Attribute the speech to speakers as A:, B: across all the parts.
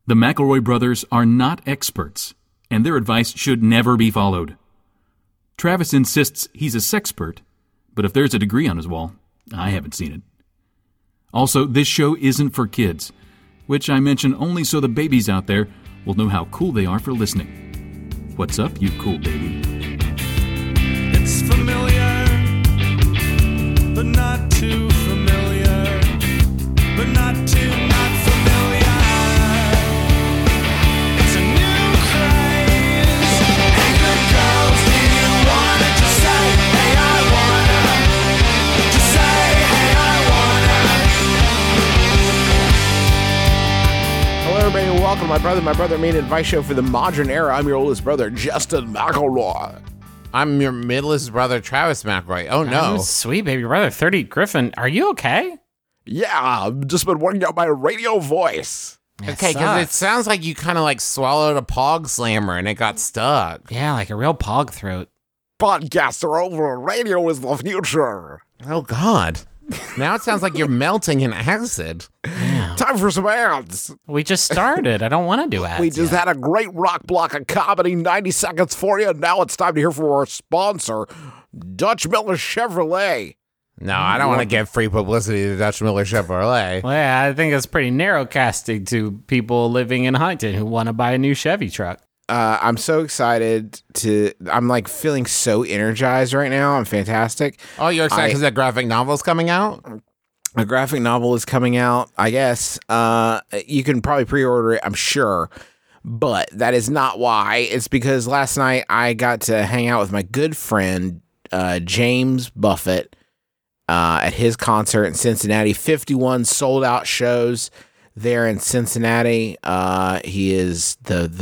A: The McElroy brothers are not experts, and their advice should never be followed. Travis insists he's a sexpert, but if there's a degree on his wall, I haven't seen it. Also, this show isn't for kids, which I mention only so the babies out there will know how cool they are for listening. What's up, you cool baby?
B: It's familiar, but not too familiar, but not too not familiar. It's a new craze. Hey, good girls, do you wanna just say, hey, I wanna? Just say, hey, I wanna.
C: Hello, everybody, and welcome to My Brother, Me Advice Show for the modern era. I'm your oldest brother, Justin McElroy.
D: I'm your middleest brother, Travis McElroy. Oh, no.
E: Sweet baby brother, 30 Griffin. Are you okay?
C: Yeah, I've just been working out my radio voice.
D: Okay, because it sounds like you kind of like swallowed a pog slammer and it got stuck.
E: Yeah, like a real pog throat.
C: Podcasts are over. Radio is the future.
D: Oh, God. Now it sounds like you're melting in acid.
E: Yeah.
C: Time for some ads.
E: We just started. I don't want to do ads.
C: We just
E: yet.
C: had a great rock block of comedy, 90 seconds for you. Now it's time to hear from our sponsor, Dutch Miller Chevrolet.
D: No, I don't want to give free publicity to Dutch Miller Chevrolet.
E: Well, yeah, I think it's pretty narrow casting to people living in Huntington who want to buy a new Chevy truck.
C: I'm so excited I'm like feeling so energized right now. I'm fantastic.
D: Oh, you're excited because that graphic novel's coming out?
C: A graphic novel is coming out, I guess. You can probably pre-order it, I'm sure. But that is not why. It's because last night I got to hang out with my good friend, James Buffett, at his concert in Cincinnati. 51 sold out shows there in Cincinnati. He is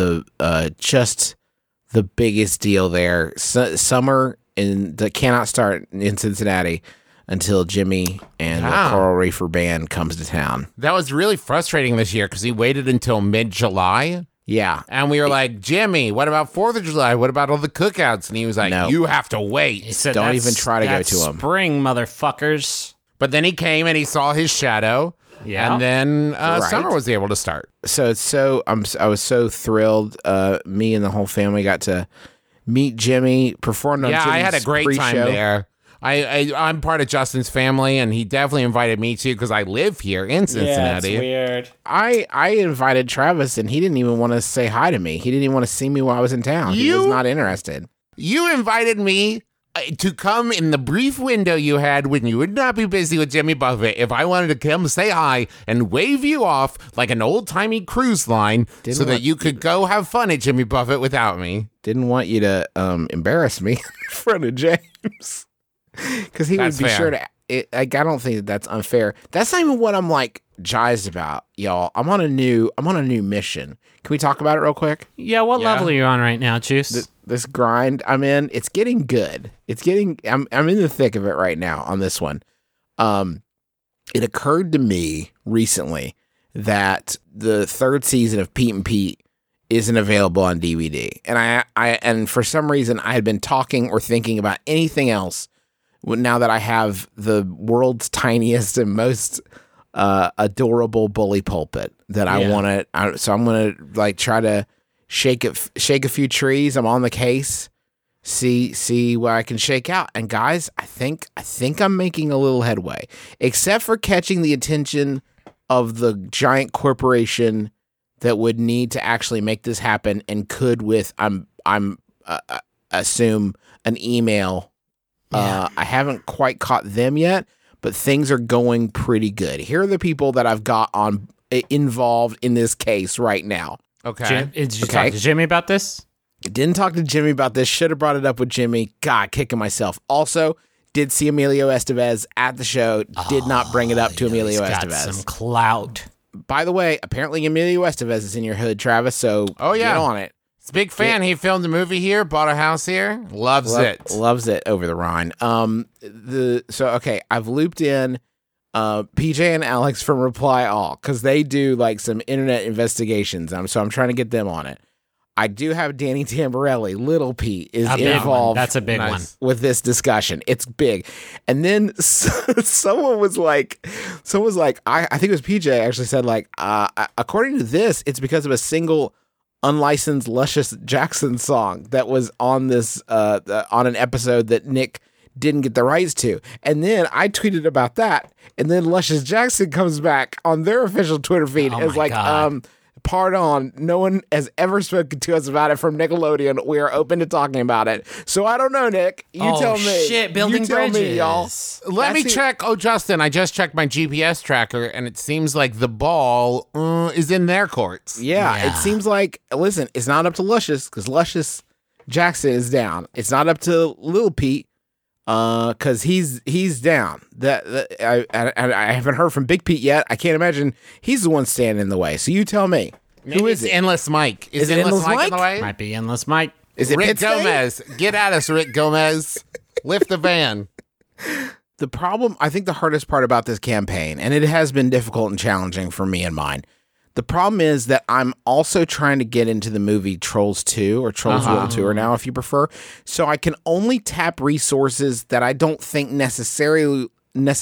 C: just the biggest deal there. Summer that cannot start in Cincinnati until Jimmy and the Coral Reefer Band comes to town.
D: That was really frustrating this year because he waited until mid-July.
C: Yeah.
D: And we were like, Jimmy, what about 4th of July? What about all the cookouts? And he was like,
C: No.
D: You have to wait.
E: He said,
C: Don't even try to go
E: that's
C: to 'em.
E: Spring, motherfuckers.
D: But then he came and he saw his shadow.
E: Yeah.
D: And then
C: Right.
D: summer was able to start.
C: I was so thrilled. Me and the whole family got to meet Jimmy, performed on
D: Yeah,
C: Jimmy's
D: I had a great time
C: pre-show.
D: there. I'm part of Justin's family, and he definitely invited me too because I live here in Cincinnati.
E: weird.
C: I invited Travis, and he didn't even want to say hi to me. He didn't even want to see me while I was in town. He was not interested.
D: You invited me to come in the brief window you had when you would not be busy with Jimmy Buffett if I wanted to come say hi and wave you off like an old-timey cruise line that you could go have fun at Jimmy Buffett without me.
C: Didn't want you to embarrass me in front of James. Because he
D: That's
C: would be
D: fair.
C: sure to. I don't think that's unfair. That's not even what I'm like jazzed about, y'all. I'm on a new mission. Can we talk about it real quick?
E: Yeah, what level are you on right now, Juice?
C: This grind I'm in, it's getting good. I'm in the thick of it right now on this one. It occurred to me recently that the 3rd season of Pete and Pete isn't available on DVD, and for some reason I had been talking or thinking about anything else. Now that I have the world's tiniest and most adorable bully pulpit that I want to, so I'm gonna like try to shake a few trees. I'm on the case, see what I can shake out. And guys, I think I'm making a little headway, except for catching the attention of the giant corporation that would need to actually make this happen and could with assume an email. I haven't quite caught them yet, but things are going pretty good. Here are the people that I've got involved in this case right now.
D: Okay.
E: Did you talk to Jimmy about this?
C: Didn't talk to Jimmy about this. Should have brought it up with Jimmy. God, kicking myself. Also, did see Emilio Estevez at the show. Did not bring it up to Emilio
E: He's got
C: Estevez.
E: some clout.
C: By the way, apparently Emilio Estevez is in your hood, Travis. So get on it.
D: Big fan. He filmed a movie here, bought a house here, loves it
C: over the Rhine. I've looped in PJ and Alex from Reply All because they do like some internet investigations. So I'm trying to get them on it. I do have Danny Tamborelli. Little Pete is
E: A big one.
C: involved.
E: That's a big one.
C: With this discussion. It's big. And then someone was like, I think it was PJ actually said, like, according to this, it's because of a single unlicensed Luscious Jackson song that was on this, on an episode that Nick didn't get the rights to. And then I tweeted about that. And then Luscious Jackson comes back on their official Twitter feed
E: Oh
C: as
E: my
C: like,
E: God.
C: pardon, no one has ever spoken to us about it from Nickelodeon. We are open to talking about it. So I don't know, Nick. You tell me.
E: Shit, building
C: you tell
E: bridges.
C: me, y'all.
D: Let me
C: That's it.
D: check. Oh, Justin, I just checked my GPS tracker, and it seems like the ball is in their courts.
C: Yeah,
E: Yeah.
C: it seems like, listen, it's not up to Luscious because Luscious Jackson is down. It's not up to Lil Pete because he's down. I haven't heard from Big Pete yet. I can't imagine he's the one standing in the way. So you tell me. Who is it?
D: Endless Mike.
C: Is it Endless
D: in
C: Mike?
D: the way?
E: Might be Endless Mike.
C: Is it
D: Rick
C: Pit State?
D: Gomez. Get at us, Rick Gomez. Lift the van.
C: The problem, I think the hardest part about this campaign, and it has been difficult and challenging for me and mine, the problem is that I'm also trying to get into the movie Trolls 2 or Trolls World Tour now, if you prefer. So I can only tap resources that I don't think necessarily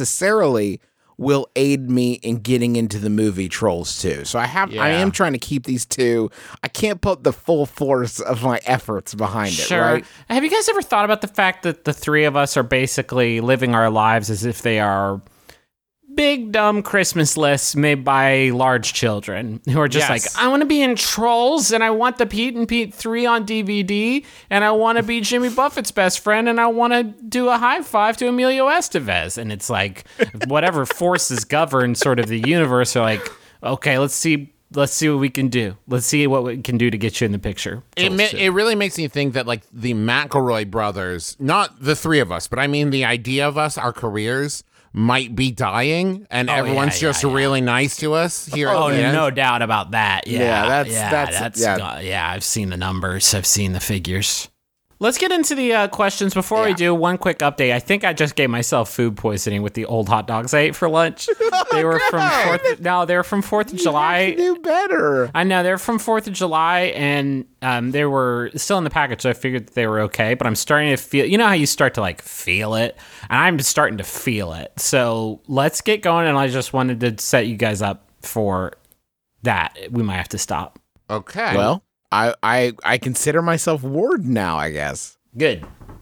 C: will aid me in getting into the movie Trolls 2. So I am trying to keep these two. I can't put the full force of my efforts behind it, right?
E: Have you guys ever thought about the fact that the three of us are basically living our lives as if they are big, dumb Christmas lists made by large children who are just
D: Yes.
E: like, I want to be in Trolls, and I want the Pete and Pete 3 on DVD, and I want to be Jimmy Buffett's best friend, and I want to do a high five to Emilio Estevez. And it's like, whatever forces govern sort of the universe are like, okay, let's see what we can do. Let's see what we can do to get you in the picture.
D: It really makes me think that, like, the McElroy brothers, not the three of us, but I mean the idea of us, our careers, might be dying, and everyone's just really nice to us here.
E: Oh,
D: at the end.
E: no doubt about that.
C: Yeah,
E: Yeah, I've seen the numbers. I've seen the figures. Let's get into the questions. Before we do, one quick update. I think I just gave myself food poisoning with the old hot dogs I ate for lunch. They were from 4th of July.
C: Do better.
E: I know they're from 4th of July, and they were still in the package, so I figured that they were okay. But I'm starting to feel, you know how you start to like feel it, and I'm starting to feel it. So let's get going, and I just wanted to set you guys up for that. We might have to stop.
D: Okay.
C: Well, I consider myself warned now, I guess.
E: Good.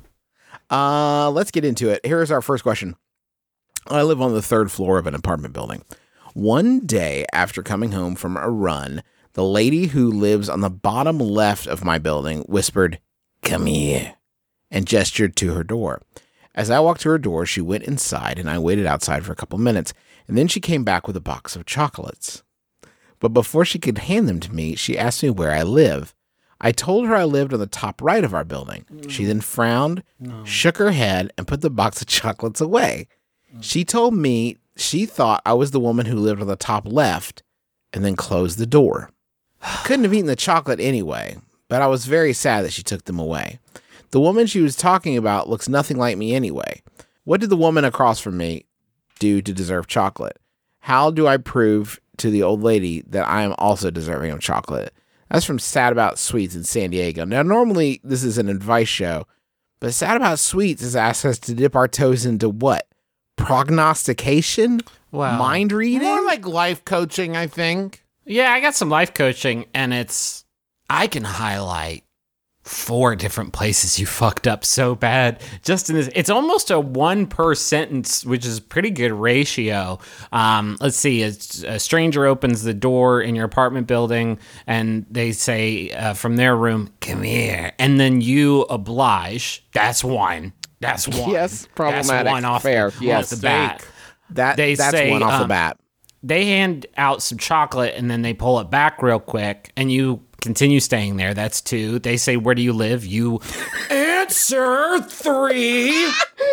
C: Let's get into it. Here's our first question. I live on the 3rd floor of an apartment building. One day after coming home from a run, the lady who lives on the bottom left of my building whispered, "Come here," and gestured to her door. As I walked to her door, she went inside and I waited outside for a couple minutes, and then she came back with a box of chocolates. But before she could hand them to me, she asked me where I live. I told her I lived on the top right of our building. She then frowned, shook her head, and put the box of chocolates away. She told me she thought I was the woman who lived on the top left, and then closed the door. I couldn't have eaten the chocolate anyway, but I was very sad that she took them away. The woman she was talking about looks nothing like me anyway. What did the woman across from me do to deserve chocolate? How do I prove to the old lady that I am also deserving of chocolate? That's from Sad About Sweets in San Diego. Now, normally this is an advice show, but Sad About Sweets has asked us to dip our toes into what? Prognostication?
E: Wow.
C: Mind reading?
D: More like life coaching, I think.
E: Yeah, I got some life coaching, and I can highlight 4 different places you fucked up so bad. Just in this, it's almost a 1 per sentence, which is a pretty good ratio. Let's see, a stranger opens the door in your apartment building, and they say from their room, "Come here," and then you oblige. That's 1. That's 1.
C: Yes, problematic.
E: That's 1 off,
C: Fair.
E: off
C: Yes.
E: the bat.
C: That's
E: say,
C: one off the bat.
E: They hand out some chocolate and then they pull it back real quick and you continue staying there. That's 2. They say, "Where do you live?" You answer 3.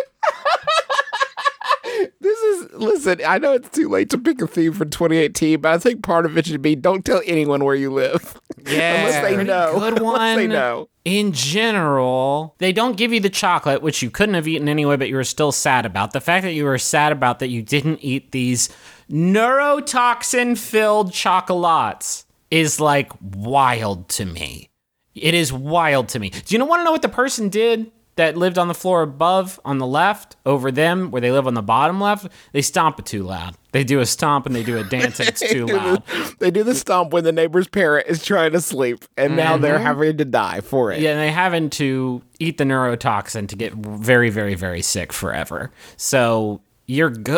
C: Listen, I know it's too late to pick a theme for 2018, but I think part of it should be don't tell anyone where you live.
E: Yeah,
C: Unless they
E: pretty
C: know.
E: Good one.
C: Unless they know.
E: In general, they don't give you the chocolate, which you couldn't have eaten anyway, but you were still sad about. The fact that you were sad about that you didn't eat these neurotoxin-filled chocolates is like wild to me. It is wild to me. Do you want to know what the person did that lived on the floor above on the left over them where they live on the bottom left? They stomp it too loud. They do a stomp and they do a dance and it's too loud.
C: They do the stomp when the neighbor's parrot is trying to sleep, and now they're having to die for it.
E: Yeah, and they having to eat the neurotoxin to get very, very, very sick forever. So you're good.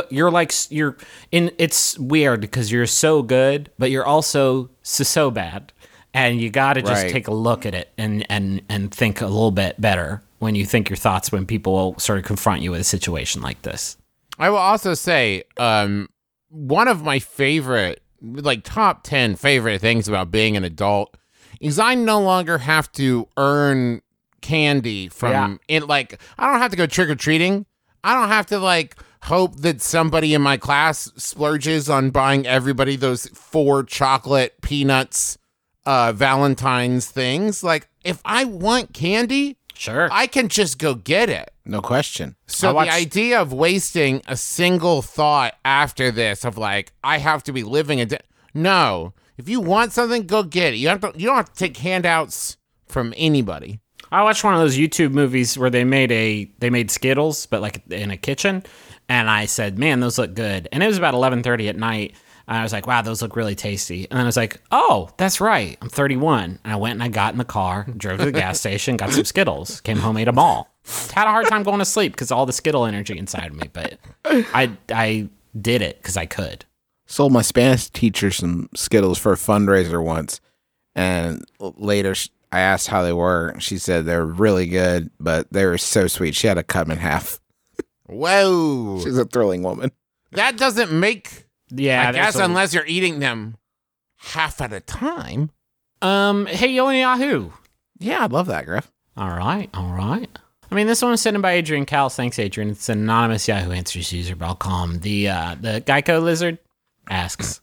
E: It's weird because you're so good, but you're also so bad. And you got to just
C: Right.
E: take a look at it and think a little bit better when you think your thoughts when people sort of confront you with a situation like this.
D: I will also say, one of my favorite, like top 10 favorite things about being an adult is I no longer have to earn candy from it. Like, I don't have to go trick or treating. I don't have to like hope that somebody in my class splurges on buying everybody those 4 chocolate peanuts Valentine's things. Like, if I want candy,
E: Sure.
D: I can just go get it.
C: No question.
D: So
E: I watched-
D: the idea of wasting a single thought after this of like, I have to be living a no. If you want something, go get it. You don't have to take handouts from anybody.
E: I watched one of those YouTube movies where they made Skittles, but like in a kitchen, and I said, "Man, those look good." And it was about 11:30 at night. And I was like, "Wow, those look really tasty." And then I was like, "Oh, that's right. I'm 31." And I went and I got in the car, drove to the gas station, got some Skittles, came home, ate them all. Had a hard time going to sleep because all the Skittle energy inside of me, but I did it because I could.
C: Sold my Spanish teacher some Skittles for a fundraiser once, and later I asked how they were. And she said they were really good, but they were so sweet. She had to cut them in half.
D: Whoa.
C: She's a thrilling woman.
D: That doesn't make,
E: Yeah,
D: I guess,
E: that's a-
D: unless you're eating them half at a time.
E: Hey, Yo and Yahoo.
C: Yeah, I love that, Griff.
E: All right. I mean, this one was sent in by Adrian Cowles. Thanks, Adrian. It's an anonymous Yahoo Answers user, but I'll call him. The Geico lizard asks,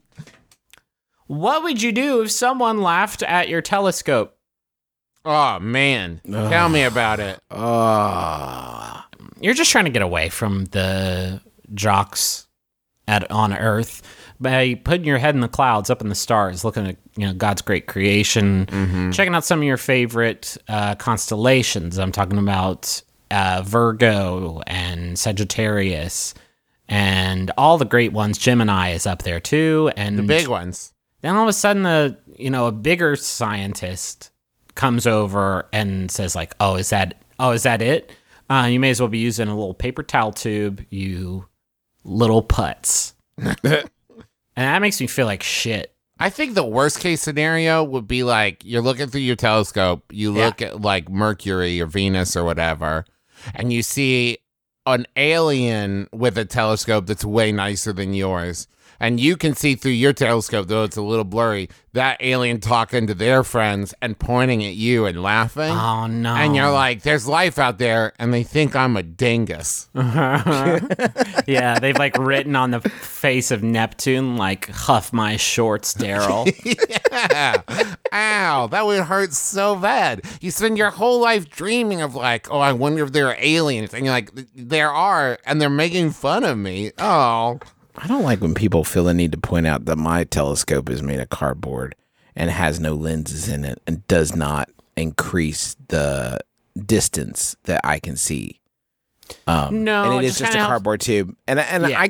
E: what would you do if someone laughed at your telescope?
D: Oh, man. Tell me about it.
E: You're just trying to get away from the jocks on Earth by putting your head in the clouds, up in the stars, looking at God's great creation, checking out some of your favorite constellations. I'm talking about Virgo and Sagittarius and all the great ones. Gemini is up there too, and
D: The big ones.
E: then all of a sudden, a bigger scientist comes over and says like, "Oh, is that it? You may as well be using a little paper towel tube, you little putz." And that makes me feel like shit.
D: I think the worst case scenario would be like you're looking through your telescope, you look at like Mercury or Venus or whatever, and you see an alien with a telescope that's way nicer than yours. And you can see through your telescope, though it's a little blurry, that alien talking to their friends and pointing at you and laughing.
E: Oh no!
D: And you're like, there's life out there, and they think I'm a dingus.
E: yeah, they've like written on the face of Neptune, like "Huff my shorts, Daryl."
D: Yeah. Ow, that would hurt so bad. You spend your whole life dreaming of like, oh, I wonder if there are aliens. And you're like, there are, and they're making fun of me. Oh.
C: I don't like when people feel the need to point out that my telescope is made of cardboard and has no lenses in it and does not increase the distance that I can see.
E: No,
C: and
E: it
C: it is just a
E: kinda helps-
C: cardboard tube. And
E: Yeah.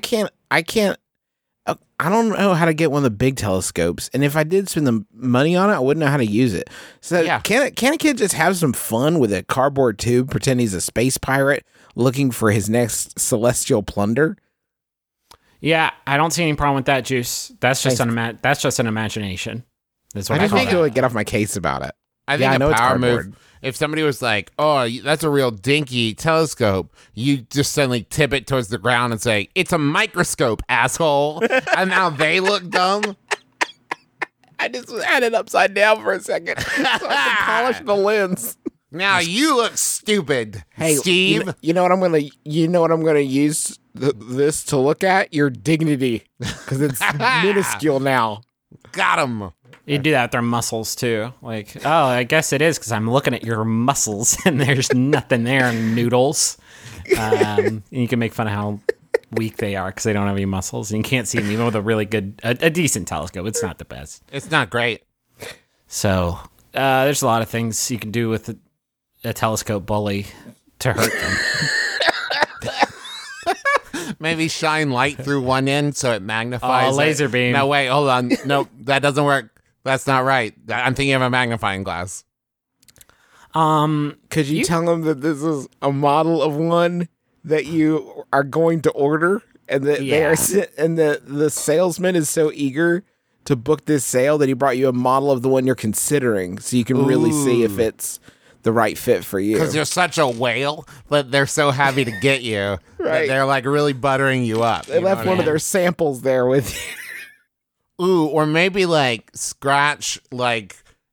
C: I don't know how to get one of the big telescopes. And if I did spend the money on it, I wouldn't know how to use it. So
D: Yeah.
C: can a kid just have some fun with a cardboard tube, pretend he's a space pirate looking for his next celestial plunder?
E: Yeah, I don't see any problem with that, Juice. That's just that's just an imagination. That's what
C: I
E: I,
C: just
E: call
C: need
E: that.
C: to get off my case about it.
D: I think
C: Yeah, I know
D: a
C: it's
D: power
C: cardboard.
D: move, if somebody was like, oh, that's a real dinky telescope, you just suddenly tip it towards the ground and say, it's a microscope, asshole. And now they look dumb.
C: I just had it upside down for a second so I could polish the lens.
D: Now you look stupid,
C: Hey,
D: Steve.
C: You know what I'm gonna use this to look at? Your dignity, because it's minuscule now.
D: Got him.
E: You do that with their muscles too. Like, oh, I guess it is because I'm looking at your muscles and there's nothing there, noodles. And you can make fun of how weak they are because they don't have any muscles. And you can't see them even with a really good, a decent telescope. It's not the best.
D: It's not great.
E: So, There's a lot of things you can do with a telescope bully to hurt them.
D: Maybe shine light through one end so it magnifies.
E: laser
D: it.
E: beam.
D: No, wait, hold on. No, that doesn't work. That's not right. I'm thinking of a magnifying glass.
C: Could you tell them that this is a model of one that you are going to order, and that they are, and the salesman is so eager to book this sale that he brought you a model of the one you're considering, so you can really see if it's the right fit for you.
D: Because you're such a whale, but they're so happy to get you that
C: Right.
D: they're like really buttering you up.
C: They left one of their samples there with you.
D: Ooh, or maybe like scratch like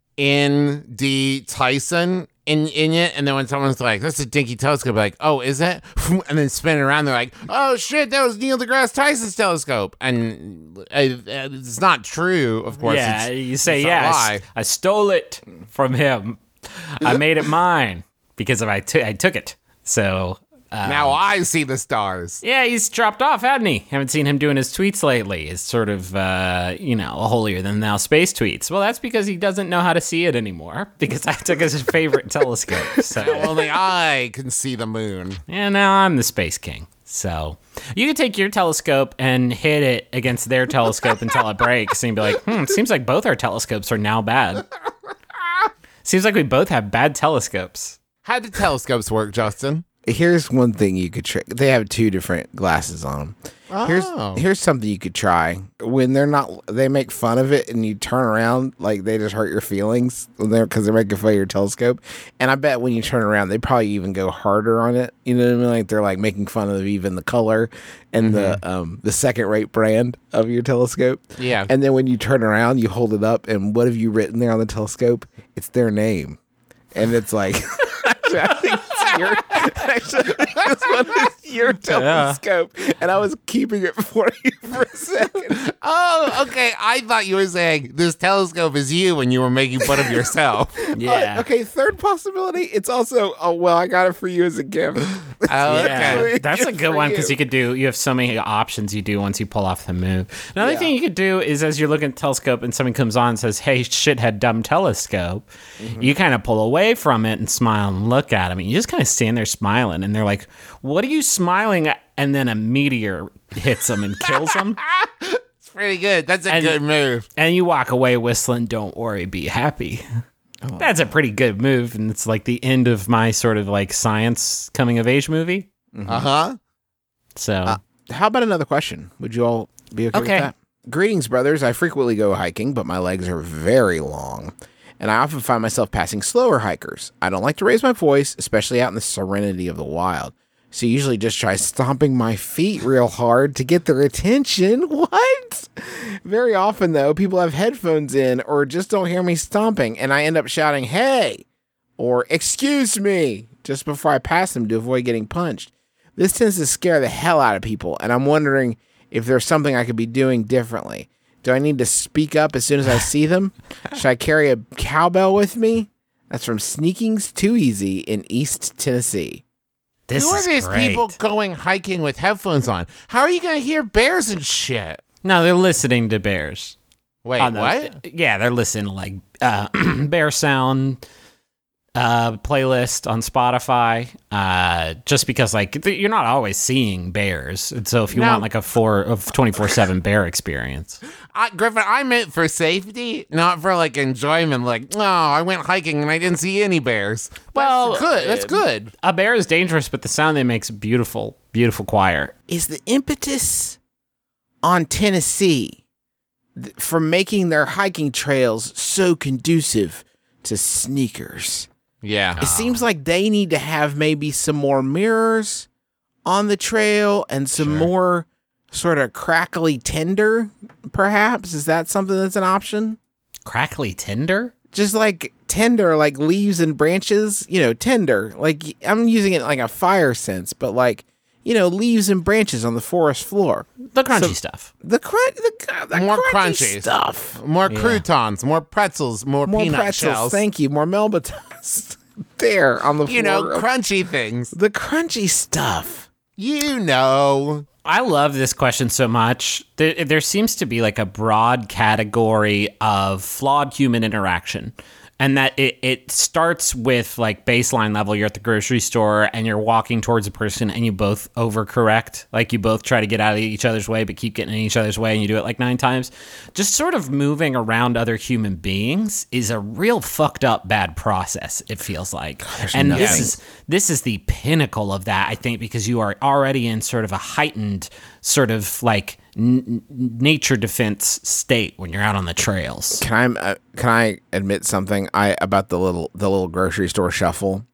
D: N.D. Tyson in it, and then when someone's like, "That's a dinky telescope," like, "Oh, is it?" And then spin it around, they're like, "Oh shit, that was Neil deGrasse Tyson's telescope," and it's not true, of course.
E: Yeah, you say,
D: it's a
E: yeah,
D: lie.
E: I stole it from him. I made it mine because I took it. So
D: Now I see the stars.
E: yeah, he's dropped off, hadn't he? Haven't seen him doing his tweets lately. It's sort of, a holier than thou space tweets. Well, that's because he doesn't know how to see it anymore because I took his favorite telescope. So
D: Only I can see the moon.
E: yeah, now I'm the space king. So you could take your telescope and hit it against their telescope until it breaks and be like, it seems like both our telescopes are now bad. Seems like we both have bad telescopes.
D: How do telescopes work, Justin?
C: Here's one thing you could try. They have two different glasses on them.
D: Oh.
C: Here's something you could try. When they make fun of it, and you turn around, like they just hurt your feelings because they're making fun of your telescope. And I bet when you turn around, they probably even go harder on it. You know what I mean? Like they're like making fun of even the color and the second rate brand of your telescope.
D: Yeah.
C: And then when you turn around, you hold it up, and what have you written there on the telescope? It's their name, and it's like. I think this one is your telescope, and I was keeping it for you for a second.
D: Oh, okay. I thought you were saying this telescope is you when you were making fun of yourself.
E: Yeah.
C: Okay, third possibility. It's also, I got it for you as a gift.
D: Oh,
E: Yeah,
D: okay.
E: that's a
C: Good
E: good
C: for
E: one because
C: you.
E: you could do. You have so many options you do once you pull off the move. Another
C: Yeah.
E: thing you could do is as you're looking at the telescope and someone comes on and says, "Hey, shithead, dumb telescope," you kind of pull away from it and smile and look at them. And you just kind of stand there smiling, and they're like, "What are you smiling at?" And then a meteor hits them and kills them,
D: It's pretty good. That's a
E: And-
D: good move.
E: and you walk away whistling, "Don't worry, be happy." That's a pretty good move, and it's like the end of my sort of like science coming of age movie.
D: Uh-huh.
E: So.
C: How about another question? Would you all be okay with
E: Okay.
C: that? Greetings, brothers. I frequently go hiking, but my legs are very long, and I often find myself passing slower hikers. I don't like to raise my voice, especially out in the serenity of the wild. So usually just try stomping my feet real hard to get their attention. What? Very often, though, people have headphones in or just don't hear me stomping, and I end up shouting, "Hey!" or "Excuse me!" just before I pass them to avoid getting punched. This tends to scare the hell out of people, and I'm wondering if there's something I could be doing differently. Do I need to speak up as soon as I see them? Should I carry a cowbell with me? That's from Sneaking's Too Easy in East Tennessee.
E: This
D: Who are
E: is
D: these
E: great.
D: people going hiking with headphones on? How are you going to hear bears and shit?
E: No, they're listening to bears.
D: Wait,
E: On the-
D: what?
E: Yeah, they're listening to like bear sound playlist on Spotify. Just because like you're not always seeing bears, and so if you
D: No.
E: want like a 24/7 bear experience,
D: Griffin, I meant for safety, not for like enjoyment. Like, oh, I went hiking and I didn't see any bears.
E: Well,
D: That's good. That's good.
E: a bear is dangerous, but the sound they make's beautiful, beautiful choir.
C: Is the impetus on Tennessee for making their hiking trails so conducive to sneakers?
D: Yeah.
C: It seems like they need to have maybe some more mirrors on the trail and some more sort of crackly tinder, perhaps. Is that something that's an option?
E: Crackly tinder.
C: Just like tinder, like leaves and branches, tinder. Like I'm using it like a fire sense, but like, leaves and branches on the forest floor.
E: The crunchy stuff.
C: The
D: More
C: crunchy
D: crunchy
C: stuff.
D: More croutons, more pretzels, more
C: More
D: peanut
C: pretzels.
D: shells.
C: Thank you. More Melba toast. There on the floor.
D: Crunchy things.
C: The crunchy stuff.
D: You know.
E: I love this question so much there seems to be like a broad category of flawed human interaction. And that it starts with like baseline level. You're at the grocery store and you're walking towards a person and you both overcorrect. Like you both try to get out of each other's way, but keep getting in each other's way, and you do it like 9 times. Just sort of moving around other human beings is a real fucked up bad process, it feels like. And this is the pinnacle of that, I think, because you are already in sort of a heightened sort of like nature defense state when you're out on the trails.
C: Can I admit something about the little grocery store shuffle?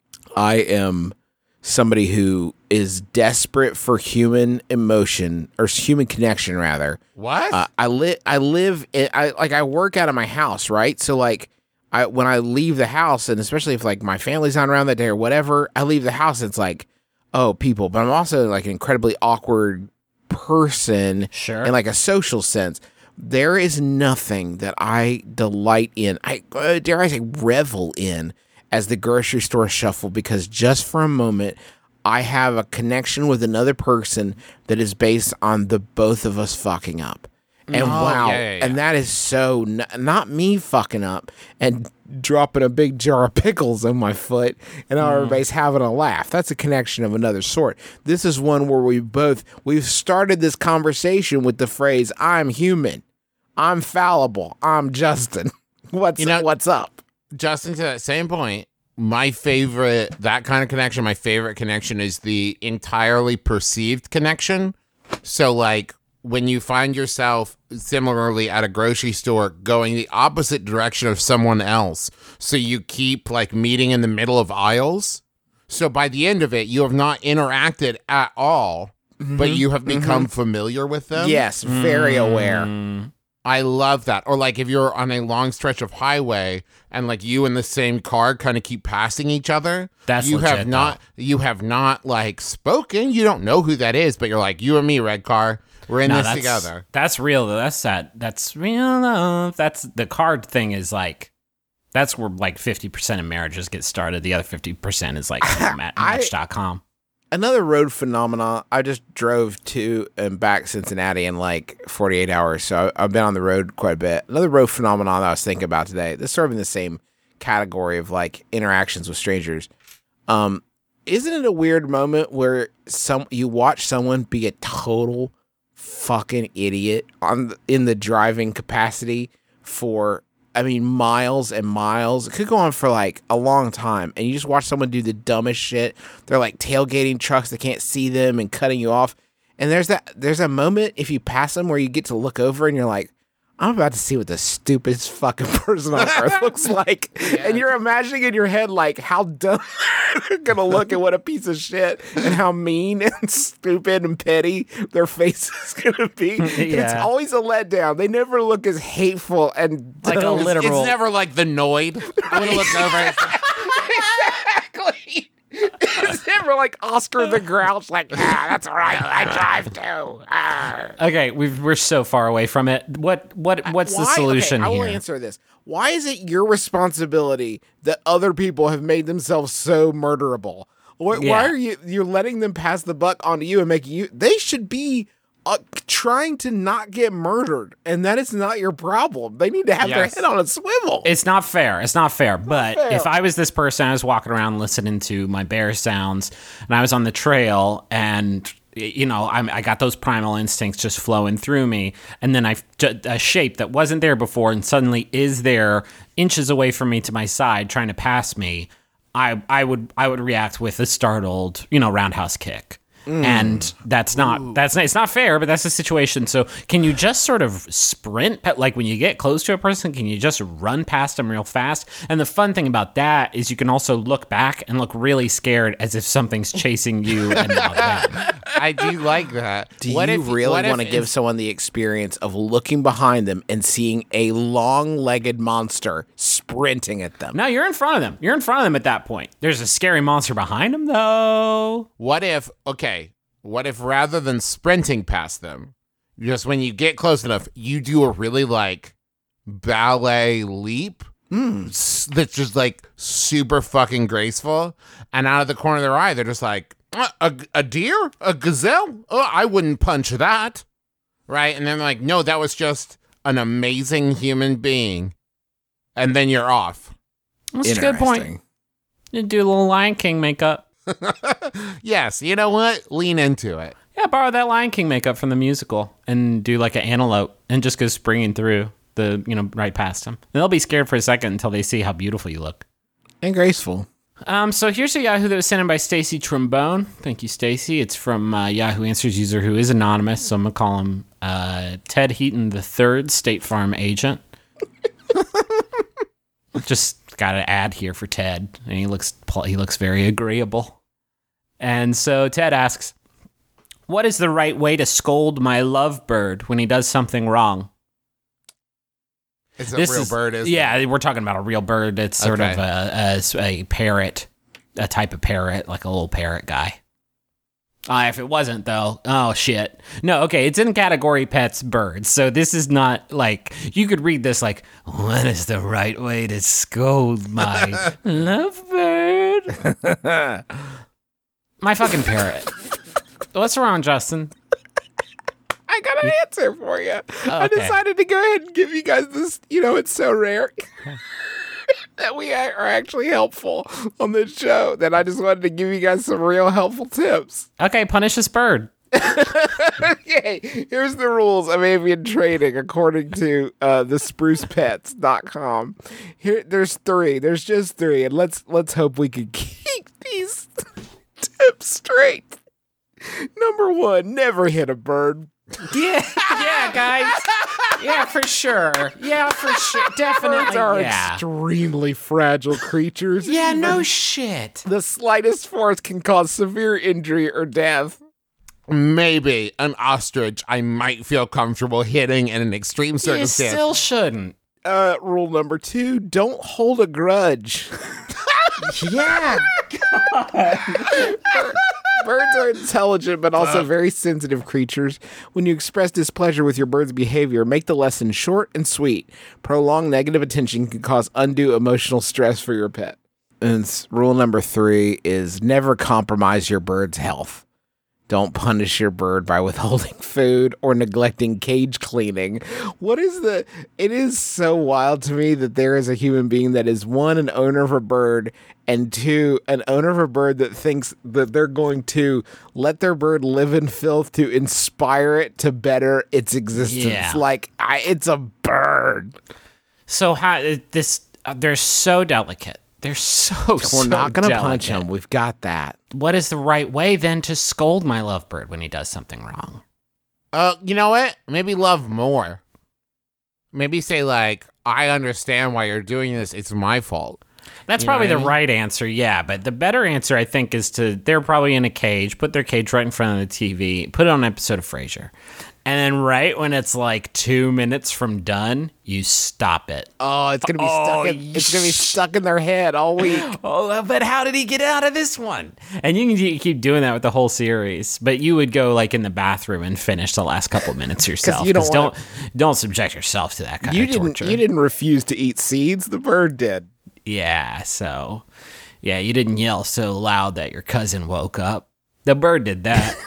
C: I am somebody who is desperate for human emotion, or human connection rather.
D: What?
C: I work out of my house, right? So like when I leave the house, and especially if like my family's not around that day or whatever, I leave the house, it's like, oh, people. But I'm also like an incredibly awkward person,
E: Sure.
C: in like a social sense. There is nothing that I delight in, dare I say revel in, as the grocery store shuffle, because just for a moment I have a connection with another person that is based on the both of us fucking up. And wow,
D: yeah.
C: and that is so not me fucking up and dropping a big jar of pickles on my foot and everybody's having a laugh. That's a connection of another sort. This is one where we've started this conversation with the phrase, I'm human, I'm fallible, I'm Justin. What's up?
D: Justin, to that same point, my favorite connection is the entirely perceived connection. So like when you find yourself similarly at a grocery store going the opposite direction of someone else, so you keep like meeting in the middle of aisles. So by the end of it, you have not interacted at all, but you have become familiar with them.
C: Yes, very aware.
D: I love that. Or like if you're on a long stretch of highway and like you and the same car kind of keep passing each other.
E: That's
D: you
E: legit,
D: you have not like spoken. You don't know who that is, but you're like, you and me, red car. We're in this together.
E: That's real though. That's sad. That's real though. That's the card thing is like, that's where like 50% of marriages get started. The other 50% is like Match.com.
C: Another road phenomenon. I just drove to and back Cincinnati in like 48 hours, so I've been on the road quite a bit. Another road phenomenon that I was thinking about today. This is sort of in the same category of like interactions with strangers. Isn't it a weird moment where you watch someone be a total fucking idiot in the driving capacity for, I mean, miles and miles? It could go on for like a long time, and you just watch someone do the dumbest shit. They're like tailgating trucks that can't see them and cutting you off. And there's a moment if you pass them where you get to look over and you're like, I'm about to see what the stupidest fucking person on earth looks like. Yeah. And you're imagining in your head like how dumb they're gonna look and what a piece of shit and how mean and stupid and petty their face is gonna be. Yeah. It's always a letdown. They never look as hateful and
E: like a literal.
D: It's never like the Noid. I'm gonna look over.
C: Exactly. It's never like Oscar the Grouch, like, that's right, I drive too.
E: Okay, we're so far away from it. What's the solution
C: here? I will
E: here?
C: answer this. Why is it your responsibility that other people have made themselves so murderable? Why are you're letting them pass the buck onto you and making you? They should be trying to not get murdered, and that is not your problem. They need to have their head on a swivel.
E: It's not fair. But if I was this person, I was walking around listening to my bear sounds, and I was on the trail, and you know, I got those primal instincts just flowing through me, and then a shape that wasn't there before and suddenly is there inches away from me to my side, trying to pass me. I would react with a startled, roundhouse kick. And it's not fair, but that's the situation. So can you just sort of sprint, like when you get close to a person, can you just run past them real fast? And the fun thing about that is you can also look back and look really scared as if something's chasing you and not them.
D: I do like that.
C: Do you really want to give someone the experience of looking behind them and seeing a long-legged monster sprinting at them?
E: No, you're in front of them. You're in front of them at that point. There's a scary monster behind them, though.
D: What if rather than sprinting past them, just when you get close enough, you do a really like ballet leap that's just like super fucking graceful, and out of the corner of their eye, they're just like, a deer? A gazelle? Oh, I wouldn't punch that. right? And then like, no, that was just an amazing human being. And then you're off.
E: That's a good point. You do a little Lion King makeup.
D: Yes, you know what? Lean into it.
E: Yeah, borrow that Lion King makeup from the musical and do like an antelope and just go springing through the, right past them. And they'll be scared for a second until they see how beautiful you look.
C: And graceful.
E: So here's a Yahoo that was sent in by Stacy Trombone. Thank you, Stacy. It's from Yahoo Answers user who is anonymous, so I'm going to call him Ted Heaton III, State Farm agent. Just got an ad here for Ted, and he looks very agreeable. And so Ted asks, what is the right way to scold my lovebird when he does something wrong?
D: It's a real bird, isn't it?
E: Yeah, we're talking about a real bird. It's sort of a parrot, a type of parrot, like a little parrot guy. If it wasn't, though, oh, shit. No, okay, it's in category pets, birds. So this is not like, you could read this like, what is the right way to scold my lovebird? My fucking parrot. What's wrong, Justin?
C: I got an answer for you. I
E: Okay.
C: decided to go ahead and give you guys this. It's so rare that we are actually helpful on this show that I just wanted to give you guys some real helpful tips.
E: Okay, punish this bird.
C: Okay, here's the rules of avian training according to thesprucepets.com. Here, there's three. There's just three, and let's hope we can keep these tips straight. Number one, never hit a bird.
E: Yeah, guys. Yeah, for sure. Yeah, for sure. Definitely.
C: Birds are
E: Yeah.
C: extremely fragile creatures.
E: Yeah, no shit.
C: The slightest force can cause severe injury or death.
D: Maybe an ostrich I might feel comfortable hitting in an extreme
E: You
D: circumstance.
E: still shouldn't.
C: Rule number two, don't hold a grudge.
E: Yeah.
C: Birds are intelligent, but also very sensitive creatures. When you express displeasure with your bird's behavior, make the lesson short and sweet. Prolonged negative attention can cause undue emotional stress for your pet. And rule number three is never compromise your bird's health. Don't punish your bird by withholding food or neglecting cage cleaning. It is so wild to me that there is a human being that is one, an owner of a bird, and two, an owner of a bird that thinks that they're going to let their bird live in filth to inspire it to better its existence.
E: Yeah.
C: It's a bird.
E: So they're so delicate. They're so
C: We're not going to
E: delicate.
C: punch him. We've got that.
E: What is the right way then to scold my lovebird when he does something wrong?
D: You know what? Maybe love more. Maybe say like, I understand why you're doing this. It's my fault.
E: That's
D: You know
E: probably
D: what I
E: the
D: mean?
E: right answer, yeah. But the better answer, I think, is they're probably in a cage, put their cage right in front of the TV, put it on an episode of Frasier. And then right when it's like 2 minutes from done, you stop it.
C: Oh, it's going to be it's going to be stuck in their head all week.
E: Oh, but how did he get out of this one? And you can keep doing that with the whole series. But you would go like in the bathroom and finish the last couple of minutes yourself.
C: you don't
E: don't subject yourself to that kind
C: You
E: of torture.
C: didn't refuse to eat seeds. The bird did.
E: Yeah, so yeah, you didn't yell so loud that your cousin woke up. The bird did that.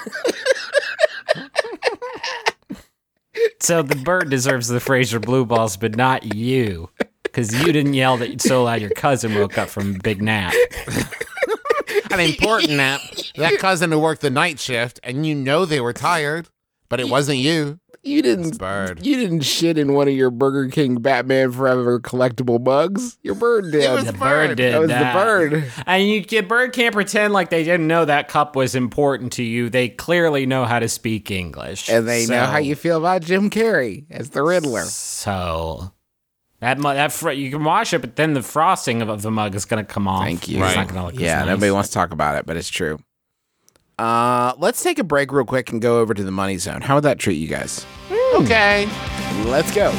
E: So the bird deserves the Frasier Blue Balls, but not you. Because you didn't yell that so loud your cousin woke up from a big nap.
D: An important nap. That cousin who worked the night shift, and you know they were tired, but it wasn't you.
C: You didn't
D: Bird.
C: You didn't shit in one of your Burger King Batman Forever collectible mugs. Your bird did.
D: It was
E: The
D: the
E: bird
D: bird.
E: did
C: That was
E: that.
C: the bird.
E: And the bird can't pretend like they didn't know that cup was important to you. They clearly know how to speak English.
C: And they know
E: So-
C: how you feel about Jim Carrey as the Riddler.
E: So you can wash it, but then the frosting of the mug is going to come off.
C: Thank you.
E: It's not going to look as
C: Yeah,
E: nice.
C: nobody wants to talk about it, but it's true. Let's take a break real quick and go over to the money zone. How would that treat you guys?
D: Okay.
C: Let's go.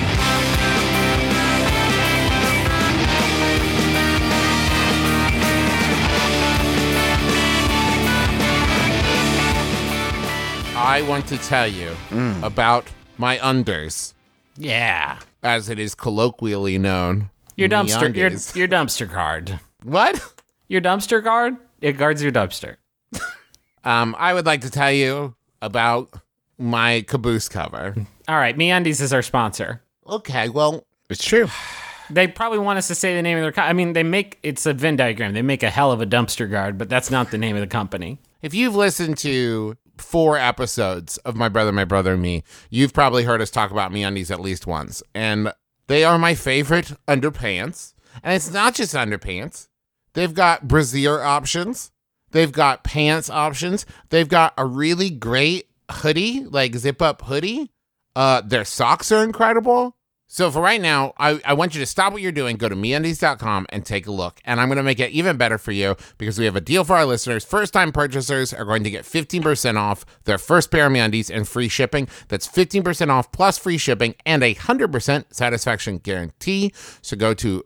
D: I want to tell you about my unders,
E: Yeah.
D: as it is colloquially known.
E: Your dumpster,
D: MeUndies.
E: your dumpster guard.
D: What?
E: Your dumpster guard? It guards your dumpster.
D: I would like to tell you about my caboose cover.
E: All right, MeUndies is our sponsor.
D: Okay, well,
C: It's true.
E: They probably want us to say the name of their I mean, it's a Venn diagram. They make a hell of a dumpster guard, but that's not the name of the company.
D: if you've listened to 4 episodes of My Brother, and Me, you've probably heard us talk about MeUndies at least once. And they are my favorite underpants. And it's not just underpants. They've got brassiere options. They've got pants options. They've got a really great hoodie, like zip-up hoodie. Their socks are incredible. So for right now, I want you to stop what you're doing, go to MeUndies.com and take a look. And I'm going to make it even better for you because we have a deal for our listeners. First-time purchasers are going to get 15% off their first pair of MeUndies and free shipping. That's 15% off plus free shipping and a 100% satisfaction guarantee. So go to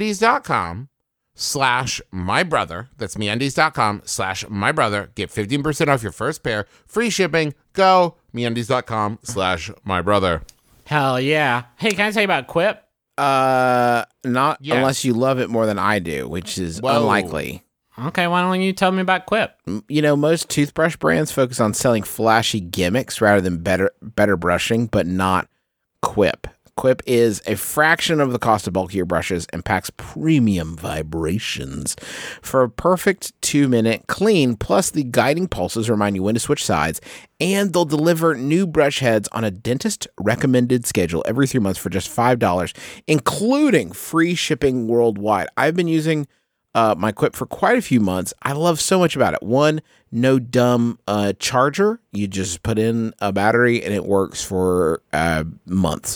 D: MeUndies.com/mybrother. That's MeUndies.com/mybrother. Get 15% off your first pair, free shipping. Go MeUndies.com/mybrother.
E: Hell yeah. Hey, can I tell you about Quip?
C: Not
D: Yes.
C: unless you love it more than I do, which is
D: Whoa.
C: unlikely.
E: Okay, why don't you tell me about Quip?
C: You know, most toothbrush brands focus on selling flashy gimmicks rather than better brushing, but not Quip. Quip is a fraction of the cost of bulkier brushes and packs premium vibrations for a perfect 2-minute clean. Plus, the guiding pulses remind you when to switch sides, and they'll deliver new brush heads on a dentist-recommended schedule every 3 months for just $5, including free shipping worldwide. I've been using my Quip for quite a few months. I love so much about it. One, no dumb charger. You just put in a battery and it works for months.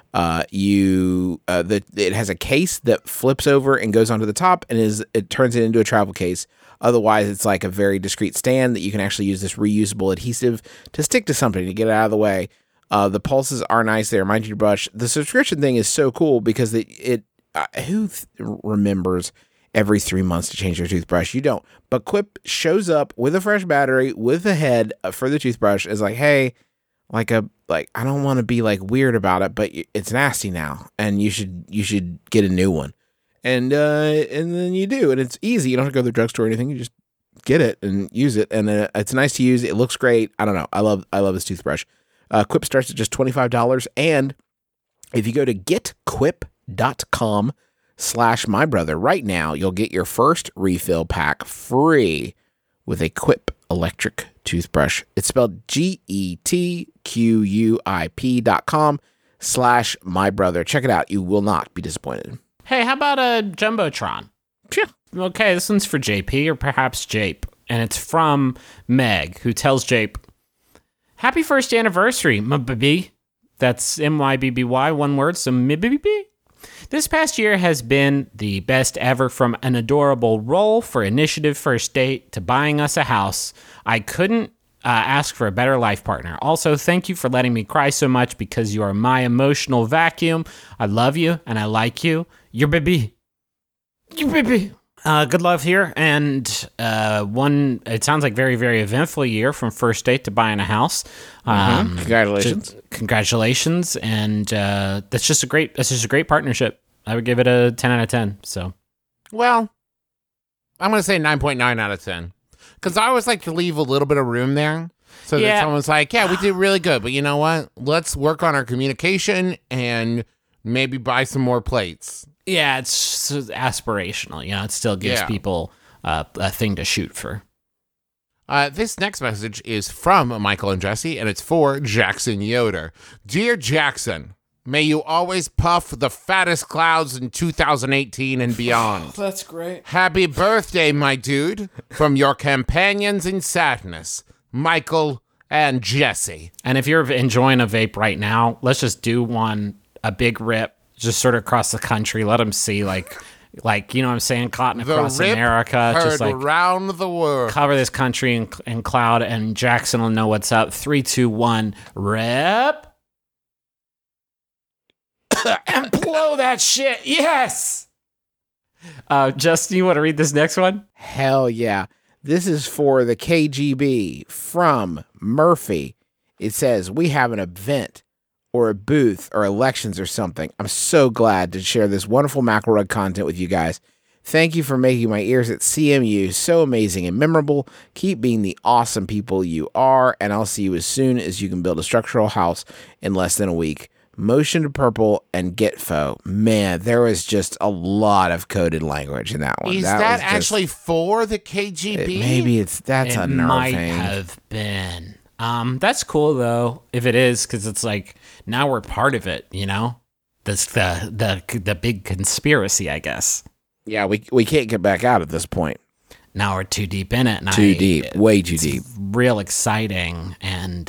C: It has a case that flips over and goes onto the top and it turns it into a travel case. Otherwise, it's like a very discreet stand that you can actually use this reusable adhesive to stick to something to get it out of the way. The pulses are nice. They remind you to brush. The subscription thing is so cool because who remembers every 3 months to change their toothbrush? You don't. But Quip shows up with a fresh battery, with a head for the toothbrush. Is like, hey, I don't want to be like weird about it, but it's nasty now, and you should get a new one. And then you do, and it's easy. You don't have to go to the drugstore or anything. You just get it and use it, and it's nice to use. It looks great. I don't know. I love this toothbrush. Quip starts at just $25, and if you go to getquip.com/mybrother right now, you'll get your first refill pack free with a Quip electric toothbrush. It's spelled GETQUIP.com/mybrother. Check it out. You will not be disappointed.
E: Hey, how about a Jumbotron?
C: Yeah.
E: Okay, this one's for JP or perhaps Jape. And it's from Meg, who tells Jape, "Happy first anniversary, my baby." That's MYBBY, one word, so MYBBY. This past year has been the best ever, from an adorable role for initiative first date to buying us a house. I couldn't ask for a better life partner. Also, thank you for letting me cry so much because you are my emotional vacuum. I love you and I like you. Your baby. Your baby. Good love here. And it sounds like very, very eventful year from first date to buying a house.
C: Congratulations.
E: Congratulations. And that's just a great partnership. I would give it a 10 out of 10. So,
D: Well, I'm going to say 9.9 out of 10. Because I always like to leave a little bit of room there. So that someone's like, yeah, we did really good. But you know what? Let's work on our communication and maybe buy some more plates.
E: yeah, it's aspirational. It still gives people a thing to shoot for.
D: This next message is from Michael and Jesse, and it's for Jackson Yoder. Dear Jackson, may you always puff the fattest clouds in 2018 and beyond.
E: That's great.
D: Happy birthday, my dude, from your companions in sadness, Michael and Jesse.
E: And if you're enjoying a vape right now, let's just do a big rip, just sort of across the country. Let them see, like you know what I'm saying, cotton across
D: rip
E: America,
D: heard
E: just like
D: around the world.
E: cover this country in cloud, and Jackson will know what's up. 3, 2, 1, rip. And blow that shit. Yes. Justin, you want to read this next one?
C: Hell yeah. This is for the KGB from Murphy. It says, we have an event or a booth or elections or something. I'm so glad to share this wonderful McElroy content with you guys. Thank you for making my ears at CMU so amazing and memorable. Keep being the awesome people you are, and I'll see you as soon as you can build a structural house in less than a week. Motion to Purple and Gitfo. Man, there was just a lot of coded language in that one.
D: Is
C: that
D: that
C: was just-
D: actually for the KGB?
C: maybe that's
E: It
C: unnerving.
E: might have been. That's cool though, if it is, because it's like now we're part of it. You know, that's the big conspiracy, I guess.
C: Yeah, we can't get back out at this point.
E: Now we're too deep in it. And
C: Too deep, way too deep.
E: Real exciting, and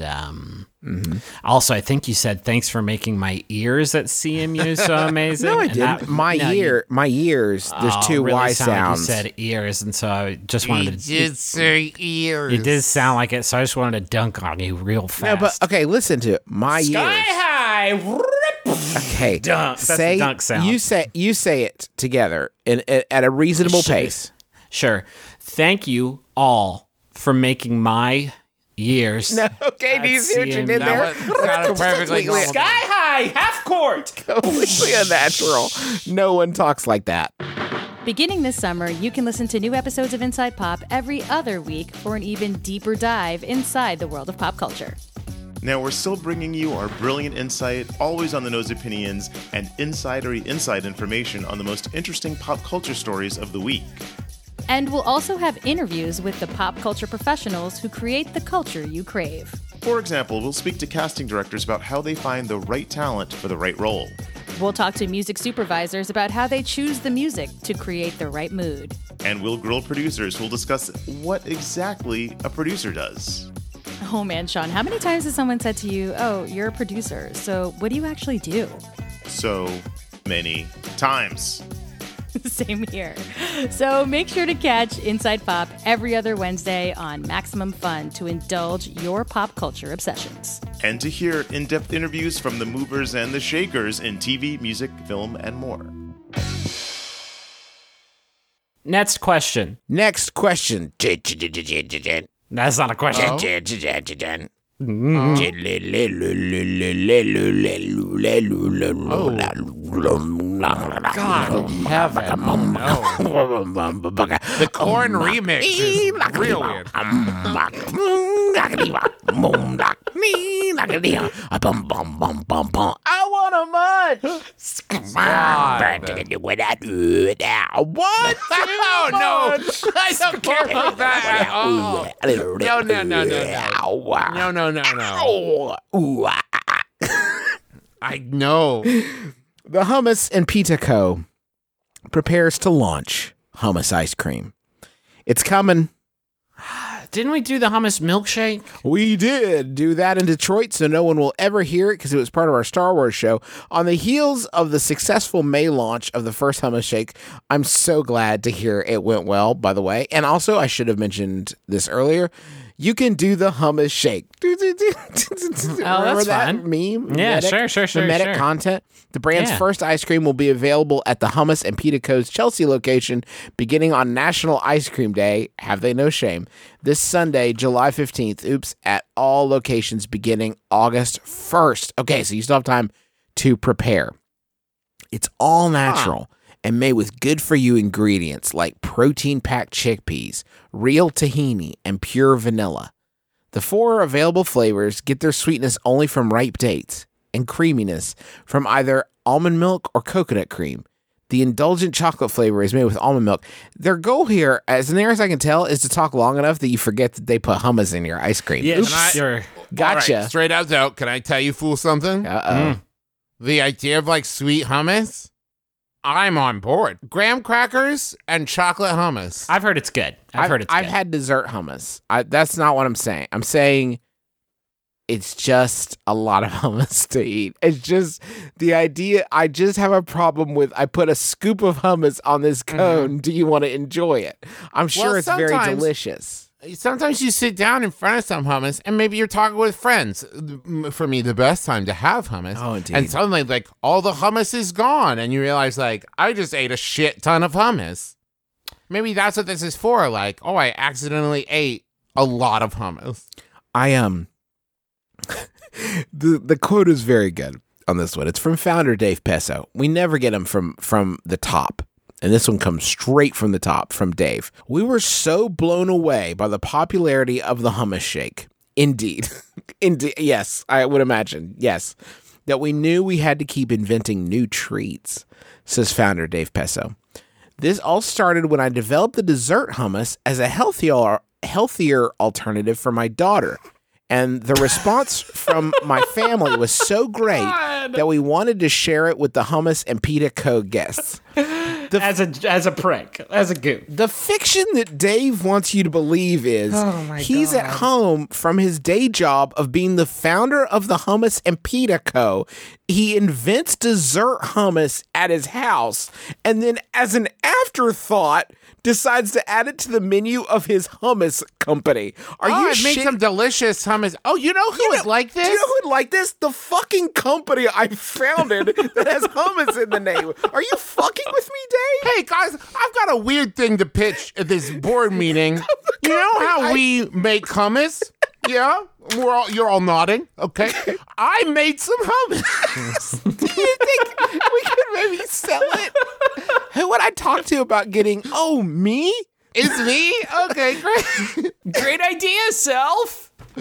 E: also I think you said thanks for making my ears at CMU so amazing.
C: No, I
E: And
C: didn't.
E: that-
C: My
E: no,
C: ears. There's
E: Oh,
C: two
E: really
C: Y
E: sounded like
C: sounds.
E: You said ears, and so I just
D: He
E: wanted to.
D: did say ears.
E: It did sound like it, so I just wanted to dunk on you real fast.
C: No, but okay, listen to it. My
E: Sky
C: ears.
E: high.
C: Okay,
E: Dunk. That's the
C: say
E: dunk sound.
C: you say it together at a reasonable
E: Shit.
C: pace.
E: Sure. Thank you all for making my years.
C: No, okay, do you see what you
E: CMU.
C: did there?
D: That sounded perfectly
C: Completely-
D: normal.
E: Sky high, half court.
C: Completely unnatural. No one talks like that.
F: Beginning this summer, you can listen to new episodes of Inside Pop every other week for an even deeper dive inside the world of pop culture.
G: Now, we're still bringing you our brilliant insight, always on the nose opinions, and insidery inside information on the most interesting pop culture stories of the week.
F: And we'll also have interviews with the pop culture professionals who create the culture you crave.
G: For example, we'll speak to casting directors about how they find the right talent for the right role.
F: We'll talk to music supervisors about how they choose the music to create the right mood.
G: And we'll grill producers who'll discuss what exactly a producer does.
F: Oh man, Sean, how many times has someone said to you, oh, you're a producer, so what do you actually do?
G: So many times.
F: Same here. So make sure to catch Inside Pop every other Wednesday on Maximum Fun to indulge your pop culture obsessions.
G: And to hear in-depth interviews from the movers and the shakers in TV, music, film, and more.
E: Next question.
C: Next question.
E: That's not a question.
D: God, heaven. Oh, no. The corn remix is real weird.
C: I want a munch. What?
D: Oh, no. I don't care about that at all. No, no, no, no, no. No, no, no, no. I know.
C: The Hummus and Pita Co. prepares to launch hummus ice cream. It's coming.
E: Didn't we do the hummus milkshake?
C: We did do that in Detroit, so no one will ever hear it because it was part of our Star Wars show. On the heels of the successful May launch of the first hummus shake, I'm so glad to hear it went well, by the way. And also, I should have mentioned this earlier. You can do the hummus shake. Remember
E: that's
C: that
E: fun.
C: meme?
E: Yeah,
C: Medic?
E: sure,
C: The Medic
E: sure.
C: content. The brand's
E: Yeah.
C: first ice cream will be available at the Hummus and Pita Co.'s Chelsea location beginning on National Ice Cream Day. Have they no shame? This Sunday, July 15th. Oops, at all locations beginning August 1st. Okay, so you still have time to prepare. It's all natural and made with good for you ingredients like protein packed chickpeas, real tahini, and pure vanilla. The 4 available flavors get their sweetness only from ripe dates and creaminess from either almond milk or coconut cream. The indulgent chocolate flavor is made with almond milk. Their goal here, as near as I can tell, is to talk long enough that you forget that they put hummus in your ice cream.
E: Yeah,
C: Oops.
E: sure.
C: Gotcha.
D: All right, straight out though, can I tell you fool something?
C: Uh-oh.
D: The idea of like sweet hummus, I'm on board. Graham crackers and chocolate hummus.
E: I've heard it's good. I've heard it's
C: I've
E: good.
C: had dessert hummus. That's not what I'm saying. I'm saying it's just a lot of hummus to eat. It's just the idea. I just have a problem with I put a scoop of hummus on this cone. Do you want to enjoy it? I'm sure
D: Well,
C: it's very
D: sometimes-
C: delicious.
D: Sometimes you sit down in front of some hummus and maybe you're talking with friends. For me, the best time to have hummus.
C: Oh, indeed.
D: And suddenly, like, all the hummus is gone and you realize, like, I just ate a shit ton of hummus. Maybe that's what this is for. Like, oh, I accidentally ate a lot of hummus.
C: The quote is very good on this one. It's from founder Dave Peso. We never get him from the top. And this one comes straight from the top from Dave. We were so blown away by the popularity of the hummus shake. Indeed. Indeed. Yes, I would imagine. Yes. That we knew we had to keep inventing new treats, says founder Dave Peso. This all started when I developed the dessert hummus as a healthier alternative for my daughter. And the response from my family was so great that we wanted to share it with the Hummus and Pita Co. guests.
E: As a prank, as a goof.
C: The fiction that Dave wants you to believe is he's at home from his day job of being the founder of the Hummus and Pita Co. He invents dessert hummus at his house, and then as an afterthought, decides to add it to the menu of his hummus company.
D: I'd make some delicious hummus. Oh, you know who would like this?
C: Do you know who would like this? The fucking company I founded that has hummus in the name. Are you fucking with me, Dave?
D: Hey guys, I've got a weird thing to pitch at this board meeting. You know how we make hummus? Yeah? You're all nodding. Okay. I made some hummus.
C: Do you think we could maybe sell it? Who would I talk to about getting, me?
D: It's me? Okay, great.
E: Great idea, self.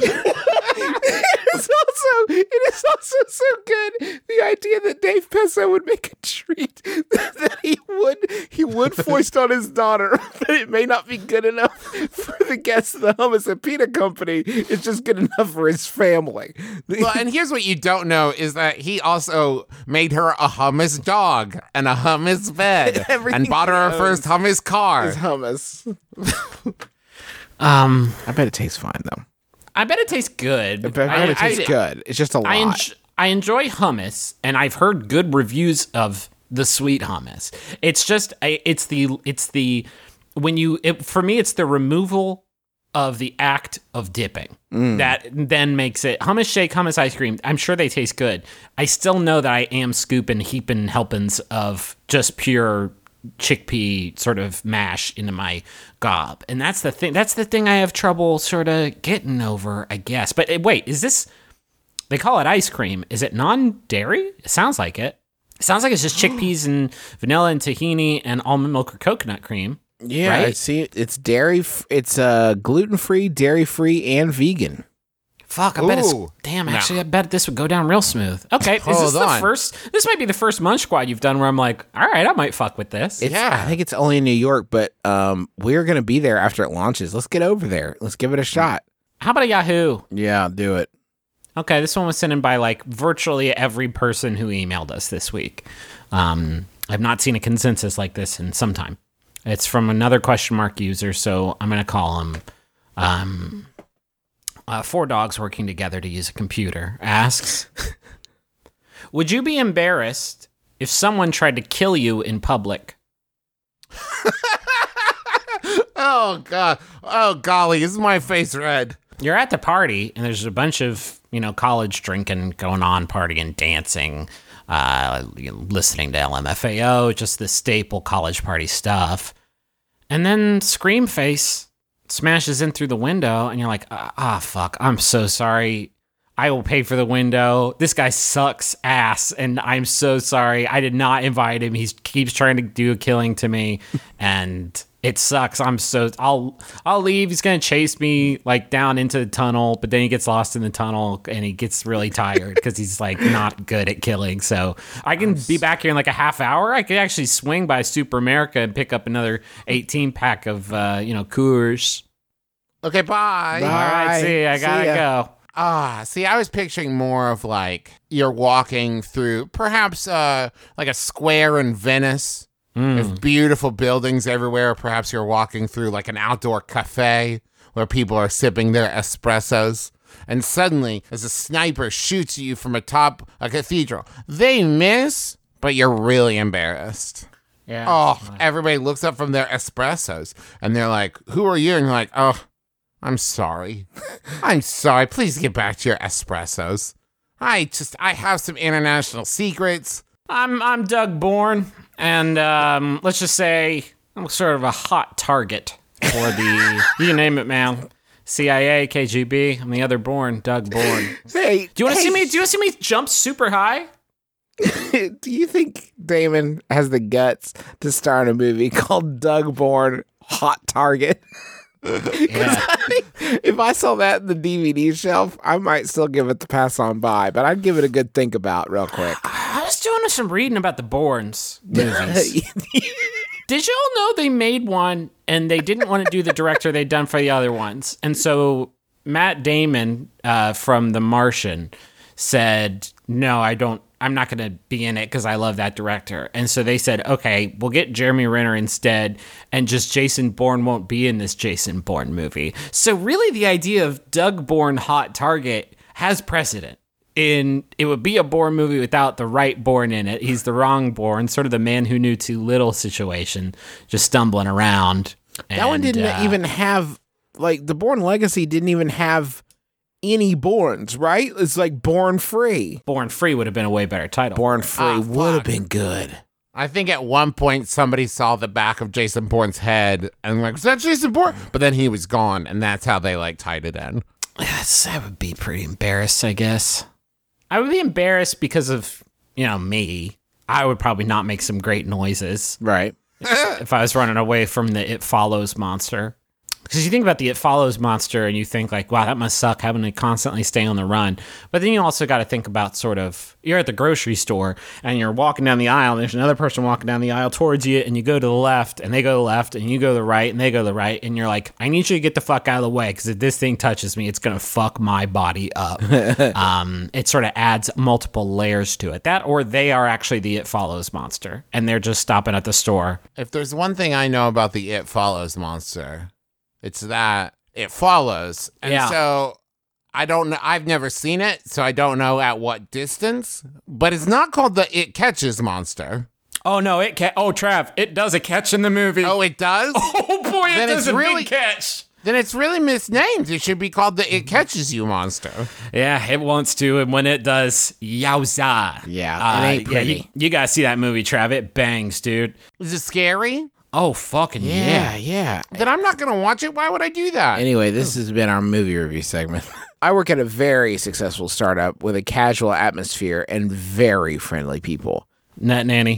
C: It is also so good, the idea that Dave Peso would make a treat that he would foist on his daughter, but it may not be good enough for the guests of the Hummus and Pita Company. It's just good enough for his family.
D: Well, and here's what you don't know is that he also made her a hummus dog and a hummus bed and bought her her first hummus car.
C: His hummus.
E: I
C: bet it tastes fine, though.
E: I bet it tastes good.
C: I bet it tastes good. It's just a lot.
E: I enjoy hummus, and I've heard good reviews of the sweet hummus. It's just for me it's the removal of the act of dipping that then makes it hummus shake, hummus ice cream. I'm sure they taste good. I still know that I am scooping heaping helpings of just pure chickpea sort of mash into my gob, and that's the thing I have trouble sort of getting over, I guess. But wait, is this, they call it ice cream, is it non-dairy? It sounds like it. Sounds like it's just chickpeas and vanilla and tahini and almond milk or coconut cream.
C: Yeah,
E: right?
C: See, it's dairy. It's gluten-free, dairy-free, and vegan.
E: Fuck, I bet it's...
D: Ooh.
E: Damn, actually, I bet this would go down real smooth. Okay, is this the first... This might be the first Munch Squad you've done where I'm like, all right, I might fuck with this.
C: I think it's only in New York, but we're going to be there after it launches. Let's get over there. Let's give it a shot.
E: How about a Yahoo?
C: Yeah, do it.
E: Okay, this one was sent in by like virtually every person who emailed us this week. I've not seen a consensus like this in some time. It's from another question mark user, so I'm going to call him... 4 dogs working together to use a computer asks, would you be embarrassed if someone tried to kill you in public?
D: Oh, God. Oh, golly. Is my face red?
E: You're at the party, and there's a bunch of, college drinking going on, partying, dancing, listening to LMFAO, just the staple college party stuff. And then Scream Face smashes in through the window, and you're like, fuck, I'm so sorry. I will pay for the window. This guy sucks ass, and I'm so sorry. I did not invite him. He keeps trying to do a killing to me, and it sucks. I'll leave. He's gonna chase me like down into the tunnel, but then he gets lost in the tunnel, and he gets really tired because he's like not good at killing. So I can be back here in like a half hour. I could actually swing by Super America and pick up another 18 pack of Coors.
D: Okay, bye.
E: All right, see, I gotta go.
D: I was picturing more of like you're walking through perhaps like a square in Venice with beautiful buildings everywhere. Perhaps you're walking through like an outdoor cafe where people are sipping their espressos. And suddenly, as a sniper shoots at you from atop a cathedral, they miss, but you're really embarrassed.
E: Yeah.
D: Oh, everybody looks up from their espressos and they're like, who are you? And you're like, oh, I'm sorry. I'm sorry. Please get back to your espressos. I have some international secrets.
E: I'm Doug Bourne, and let's just say I'm sort of a hot target for the, you can name it, man. CIA, KGB. I'm the other Bourne, Doug Bourne.
C: Hey,
E: do you want to see me jump super high?
C: Do you think Damon has the guts to star in a movie called Doug Bourne Hot Target?
E: Yeah.
C: If I saw that in the DVD shelf, I might still give it the pass on by, but I'd give it a good think about real quick.
E: I was doing some reading about the Bournes movies. Did y'all know they made one and they didn't want to do the director they'd done for the other ones? And so Matt Damon from The Martian said, no, I'm not going to be in it because I love that director. And so they said, okay, we'll get Jeremy Renner instead, and just Jason Bourne won't be in this Jason Bourne movie. So really the idea of Doug Bourne Hot Target has precedent. It would be a Bourne movie without the right Bourne in it. He's the wrong Bourne, sort of the man who knew too little situation, just stumbling around.
C: That one didn't even have, like, the Bourne Legacy didn't even have any Bournes, right? It's like Bourne Free.
E: Bourne Free would have been a way better title.
C: Bourne Free would have been good.
D: I think at one point somebody saw the back of Jason Bourne's head and like, is that Jason Bourne? But then he was gone, and that's how they like tied it in.
E: Yes, I would be pretty embarrassed, I guess. I would be embarrassed because of, me. I would probably not make some great noises
C: Right.
E: if I was running away from the It Follows monster. Because you think about the It Follows monster and you think like, wow, that must suck having to constantly stay on the run. But then you also got to think about sort of, you're at the grocery store and you're walking down the aisle and there's another person walking down the aisle towards you and you go to the left and they go to the left and you go to the right and they go to the right. And you're like, I need you to get the fuck out of the way because if this thing touches me, it's going to fuck my body up. It sort of adds multiple layers to it. That or they are actually the It Follows monster and they're just stopping at the store.
D: If there's one thing I know about the It Follows monster, it's that it follows. And
E: Yeah.
D: so I don't know. I've never seen it, so I don't know at what distance. But it's not called the It Catches monster.
E: Oh, no, Trav, it does a catch in the movie.
D: Oh, it does?
E: Oh, boy, it
D: Then
E: does
D: it's
E: a
D: really-
E: big catch.
D: Then it's really misnamed. It should be called the It Catches You monster.
E: Yeah, it wants to, and when it does, yowza.
C: Yeah, it ain't pretty.
E: you gotta see that movie, Trav. It bangs, dude.
D: Is it scary?
E: Oh, fucking yeah.
D: Then I'm not going to watch it. Why would I do that?
C: Anyway, this has been our movie review segment. I work at a very successful startup with a casual atmosphere and very friendly people.
E: Net Nanny.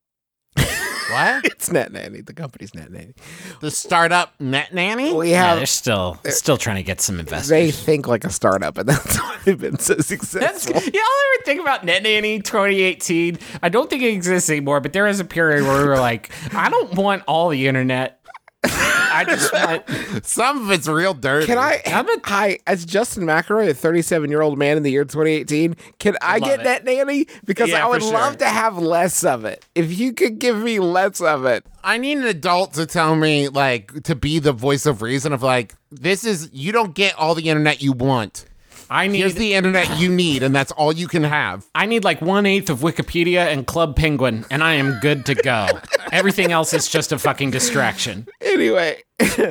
D: What?
C: It's Net Nanny. The company's Net Nanny.
D: The startup Net Nanny?
C: We
E: Yeah,
C: have.
E: they're still trying to get some investors.
C: They think like a startup, and that's why they've been so successful.
E: Y'all ever think about Net Nanny 2018? I don't think it exists anymore, but there was a period where we were like, I don't want all the internet. I just want.
D: Some of it's real dirty.
C: Can I, as Justin McElroy, a 37-year-old man in the year 2018, can I
E: Love
C: get
E: it.
C: Net Nanny? Because
E: Yeah,
C: I would
E: for
C: love
E: sure.
C: to have less of it. If you could give me less of it.
D: I need an adult to tell me, like, to be the voice of reason of, like, you don't get all the internet you want. Here's the internet you need, and that's all you can have.
E: I need like 1/8 of Wikipedia and Club Penguin, and I am good to go. Everything else is just a fucking distraction.
C: Anyway,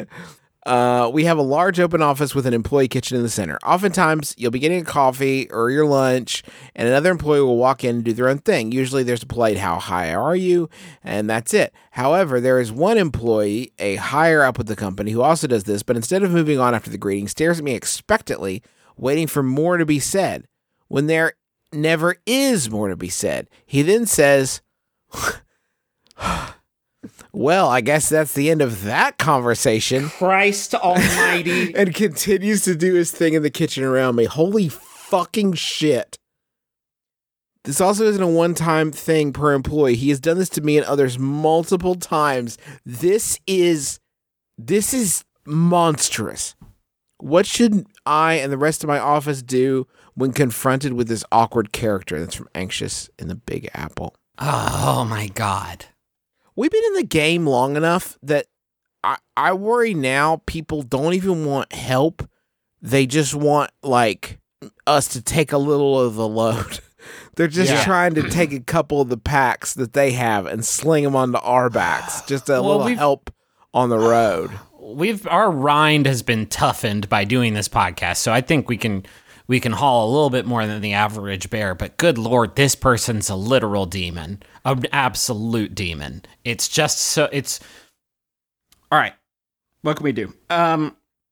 C: we have a large open office with an employee kitchen in the center. Oftentimes, you'll be getting a coffee or your lunch, and another employee will walk in and do their own thing. Usually, there's a polite, how high are you? And that's it. However, there is one employee, a higher up with the company, who also does this, but instead of moving on after the greeting, stares at me expectantly, waiting for more to be said. When there never is more to be said, he then says, well, I guess that's the end of that conversation,
E: Christ almighty.
C: and continues to do his thing in the kitchen around me. Holy fucking shit. This also isn't a one-time thing per employee. He has done this to me and others multiple times. This is monstrous. What should I and the rest of my office do when confronted with this awkward character? That's from Anxious in the Big Apple.
E: Oh my God.
C: We've been in the game long enough that I worry now people don't even want help. They just want, like, us to take a little of the load. They're just trying to take a couple of the packs that they have and sling them onto our backs. Just a little help on the road.
E: Our rind has been toughened by doing this podcast, so I think we can haul a little bit more than the average bear. But good Lord, this person's a literal demon, an absolute demon. It's just so it's all right. What can we do?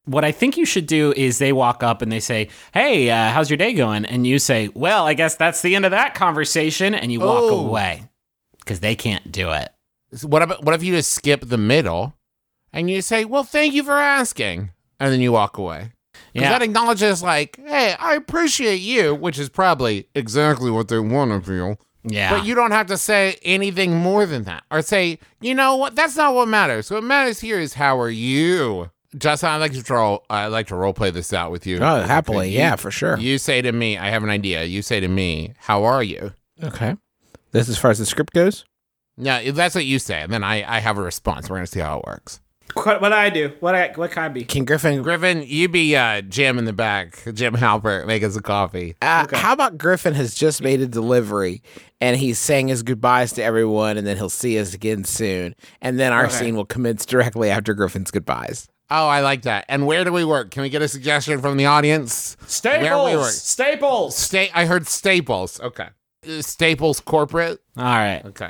E: What I think you should do is they walk up and they say, hey, how's your day going? And you say, well, I guess that's the end of that conversation. And you walk away because they can't do it.
D: So what if you just skip the middle and you say, well, thank you for asking. And then you walk away. Because that acknowledges like, hey, I appreciate you, which is probably exactly what they want of you.
E: Yeah.
D: But you don't have to say anything more than that. Or say, you know what, that's not what matters. What matters here is how are you? Justin, I'd like to role play this out with you.
C: Oh, happily.
D: You-
C: Yeah, for sure.
D: You say to me, I have an idea. You say to me, how are you?
C: Okay. This as far as the script goes?
D: No, that's what you say. And then I have a response. We're going to see how it works.
H: What do I do? What can I be?
C: King Griffin.
D: Griffin, you be Jim in the back. Jim Halpert, make us a coffee.
C: How about Griffin has just made a delivery and he's saying his goodbyes to everyone and then he'll see us again soon. And then our scene will commence directly after Griffin's goodbyes.
D: Oh, I like that. And where do we work? Can we get a suggestion from the audience?
E: Staples.
D: Where we work?
E: Staples.
D: I heard Staples. Okay. Staples Corporate.
E: All right.
D: Okay.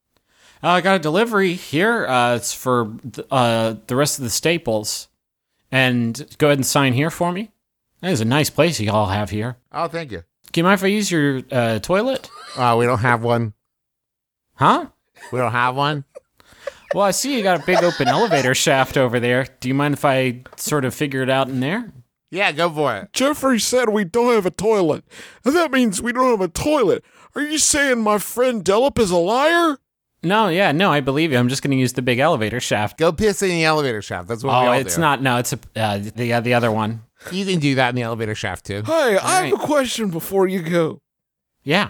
E: I got a delivery here. It's for the rest of the Staples. And go ahead and sign here for me. That is a nice place you all have here.
D: Oh, thank you.
E: Do you mind if I use your toilet?
D: We don't have one.
E: Huh?
D: We don't have one.
E: Well, I see you got a big open elevator shaft over there. Do you mind if I sort of figure it out in there?
D: Yeah, go for it.
I: Jeffrey said we don't have a toilet. And that means we don't have a toilet. Are you saying my friend Delip is a liar?
E: No, I believe you. I'm just going to use the big elevator shaft.
D: Go piss in the elevator shaft. That's what we all
E: it's
D: do.
E: not. No, it's the other one.
D: You can do that in the elevator shaft, too.
I: Hey, I have
E: right.
I: a question before you go.
E: Yeah.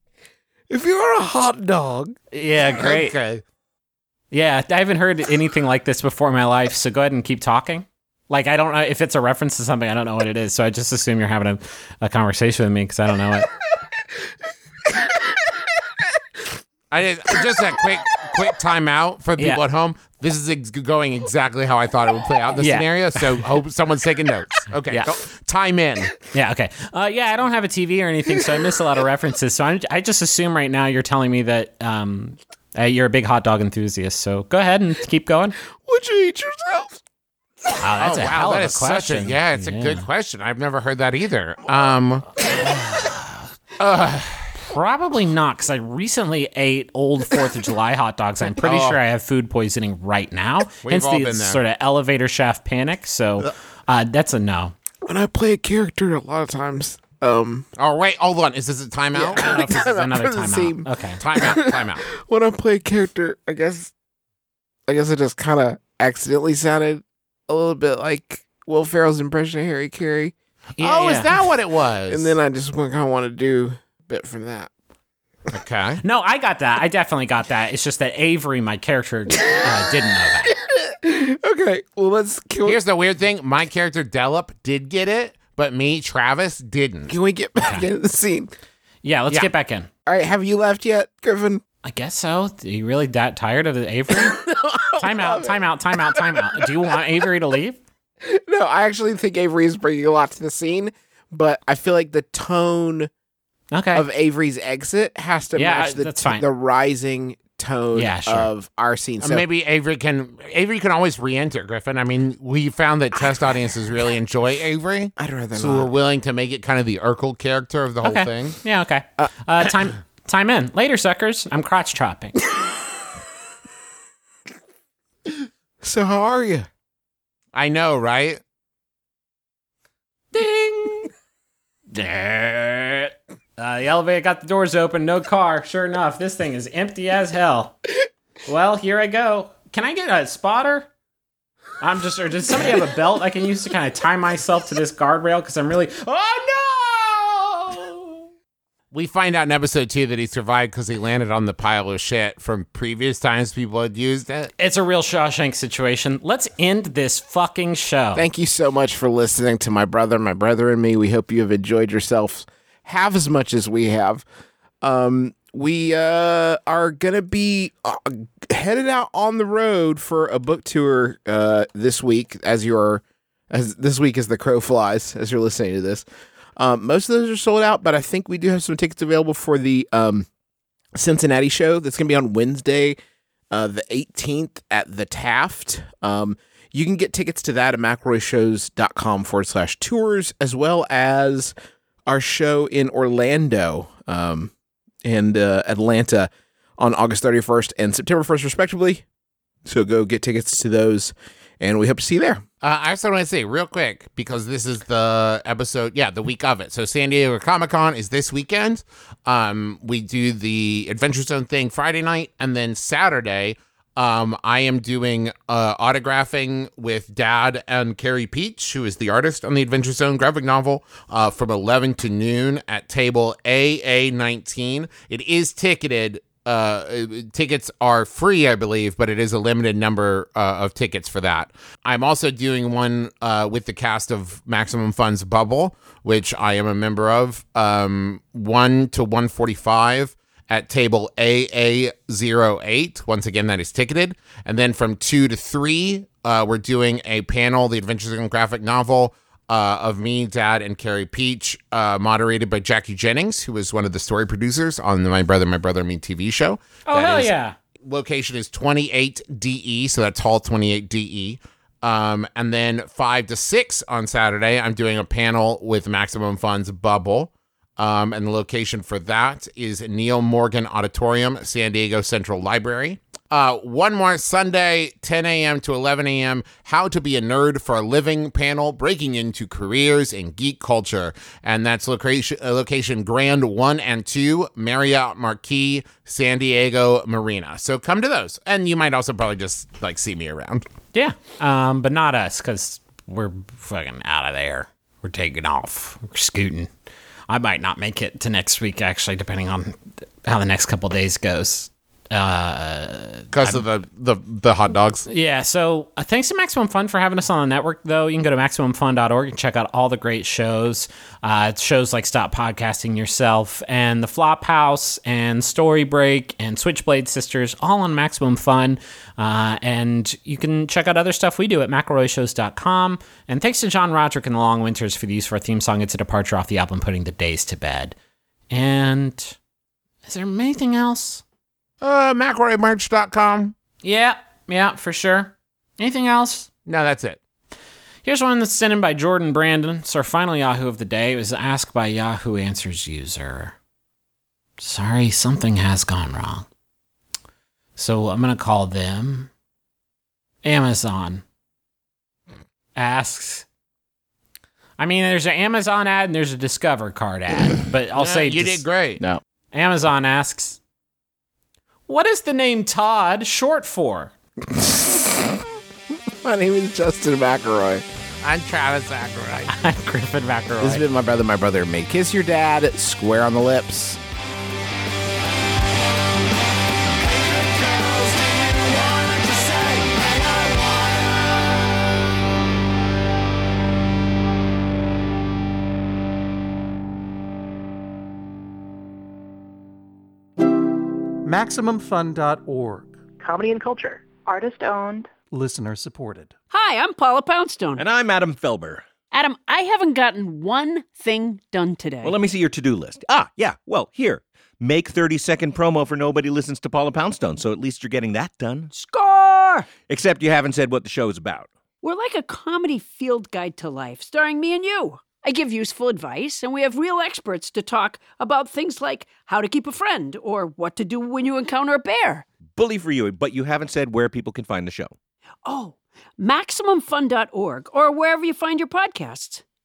I: If you're a hot dog,
E: Yeah, great.
D: Okay.
E: Yeah, I haven't heard anything like this before in my life, so go ahead and keep talking. Like, I don't know if it's a reference to something. I don't know what it is, so I just assume you're having a conversation with me because I don't know it.
D: Just a quick timeout for the people at home. This is going exactly how I thought it would play out in the scenario, so hope someone's taking notes. Okay,
E: Yeah.
D: go, time in.
E: Yeah, okay. I don't have a TV or anything, so I miss a lot of references. So I just assume right now you're telling me that you're a big hot dog enthusiast. So go ahead and keep going.
I: would you eat yourself?
E: Wow, that's a hell of a question.
D: It's a good question. I've never heard that either.
E: Probably not, because I recently ate old 4th of July hot dogs. I'm pretty sure I have food poisoning right now. Hence
D: all
E: the
D: been there.
E: sort of elevator shaft panic. So that's a no.
I: When I play a character, a lot of times,
D: Oh, wait, hold on. Is this a timeout?
E: I don't know if this is another
I: for the scene.
E: timeout. Okay.
D: Timeout.
I: when I play a character, I guess it just kind of accidentally sounded a little bit like Will Ferrell's impression of Harry Carey.
D: Oh, is that what it was?
I: And then I just kind of want to do a bit from that.
D: Okay.
E: No, I got that. I definitely got that. It's just that Avery, my character, didn't know that.
I: Okay, well, let's kill.
D: Here's the weird thing. My character, Delip, did get it, but me, Travis, didn't.
I: Can we get back into the scene?
E: Yeah, let's get back in.
I: All right, have you left yet, Griffin?
E: I guess so. Are you really that tired of the Avery? Time out. Do you want Avery to leave?
C: No, I actually think Avery is bringing a lot to the scene, but I feel like the tone
E: Okay.
C: of Avery's exit has to match
E: that's fine.
C: the rising tone of our scene. So
D: Maybe Avery can always re-enter, Griffin. I mean, we found that test audiences really enjoy Avery.
C: I'd rather
D: So
C: not.
D: we're willing to make it kind of the Urkel character of the whole thing.
E: Yeah, okay. Time in. Later, suckers. I'm crotch chopping.
I: So how are you?
D: I know, right?
E: Ding! The elevator got the doors open, no car. Sure enough, this thing is empty as hell. Well, here I go. Can I get a spotter? Or does somebody have a belt I can use to kind of tie myself to this guardrail? Because I'm really... Oh, no!
D: We find out in episode 2 that he survived because he landed on the pile of shit from previous times people had used it.
E: It's a real Shawshank situation. Let's end this fucking show.
C: Thank you so much for listening to my brother, and me. We hope you have enjoyed yourselves half as much as we have. We are gonna be headed out on the road for a book tour this week. As this week as the crow flies, as you're listening to this. Most of those are sold out, but I think we do have some tickets available for the Cincinnati show that's going to be on Wednesday, the 18th at the Taft. You can get tickets to that at McElroyShows.com/tours, as well as our show in Orlando and Atlanta on August 31st and September 1st, respectively. So go get tickets to those, and we hope to see you there.
D: I also want to say real quick, because this is the episode, the week of it. So San Diego Comic-Con is this weekend. We do the Adventure Zone thing Friday night, and then Saturday, I am doing autographing with Dad and Carrie Peach, who is the artist on the Adventure Zone graphic novel, from 11 to noon at table AA19. It is ticketed. Tickets are free, I believe, but it is a limited number of tickets for that. I'm also doing one with the cast of Maximum Fun's Bubble, which I am a member of, 1 to 1:45 at table AA08. Once again, that is ticketed. And then from 2 to 3, we're doing a panel, the Adventures in Graphic Novel, of me, Dad, and Carrie Peach, moderated by Jackie Jennings, who is one of the story producers on the My Brother and Me TV show.
E: Oh, hell yeah.
D: Location is 28DE, so that's Hall 28DE. And then 5 to 6 on Saturday, I'm doing a panel with Maximum Fun's Bubble. And the location for that is Neil Morgan Auditorium, San Diego Central Library. One more Sunday, 10 a.m. to 11 a.m., How to Be a Nerd for a Living panel, breaking into careers in geek culture. And that's location Grand 1 and 2, Marriott Marquis, San Diego Marina. So come to those. And you might also probably just see me around.
E: Yeah, but not us, because we're fucking out of there. We're taking off. We're scooting. I might not make it to next week, actually, depending on how the next couple days goes.
D: Because of the hot dogs.
E: Yeah, so thanks to Maximum Fun for having us on the network, though. You can go to MaximumFun.org and check out all the great shows. Shows like Stop Podcasting Yourself and The Flophouse and Story Break and Switchblade Sisters, all on Maximum Fun. And you can check out other stuff we do at McElroyShows.com. And thanks to John Roderick and the Long Winters for the use of our theme song. It's a departure off the album Putting the Days to Bed. And is there anything else?
D: McElroyMerch.com.
E: Yeah, for sure. Anything else?
D: No, that's it.
E: Here's one that's sent in by Jordan Brandon. It's our final Yahoo of the day. It was asked by Yahoo Answers user. Sorry, something has gone wrong. So I'm going to call them Amazon. Asks. I mean, there's an Amazon ad and there's a Discover card ad. But I'll say...
D: You did great.
C: No.
E: Amazon asks, what is the name Todd short for?
I: My name is Justin McElroy.
D: I'm Travis McElroy.
E: I'm Griffin McElroy.
C: This has been My Brother and Me. Kiss your dad, square on the lips.
J: MaximumFun.org.
K: Comedy and culture. Artist owned.
J: Listener supported.
L: Hi, I'm Paula Poundstone.
M: And I'm Adam Felber.
L: Adam, I haven't gotten one thing done today.
M: Well, let me see your to-do list. Well, here. Make 30-second promo for Nobody Listens to Paula Poundstone, so at least you're getting that done.
L: Score!
M: Except you haven't said what the show's about.
L: We're like a comedy field guide to life, starring me and you. I give useful advice, and we have real experts to talk about things like how to keep a friend or what to do when you encounter a bear.
M: Bully for you, but you haven't said where people can find the show.
L: Oh, MaximumFun.org or wherever you find your podcasts.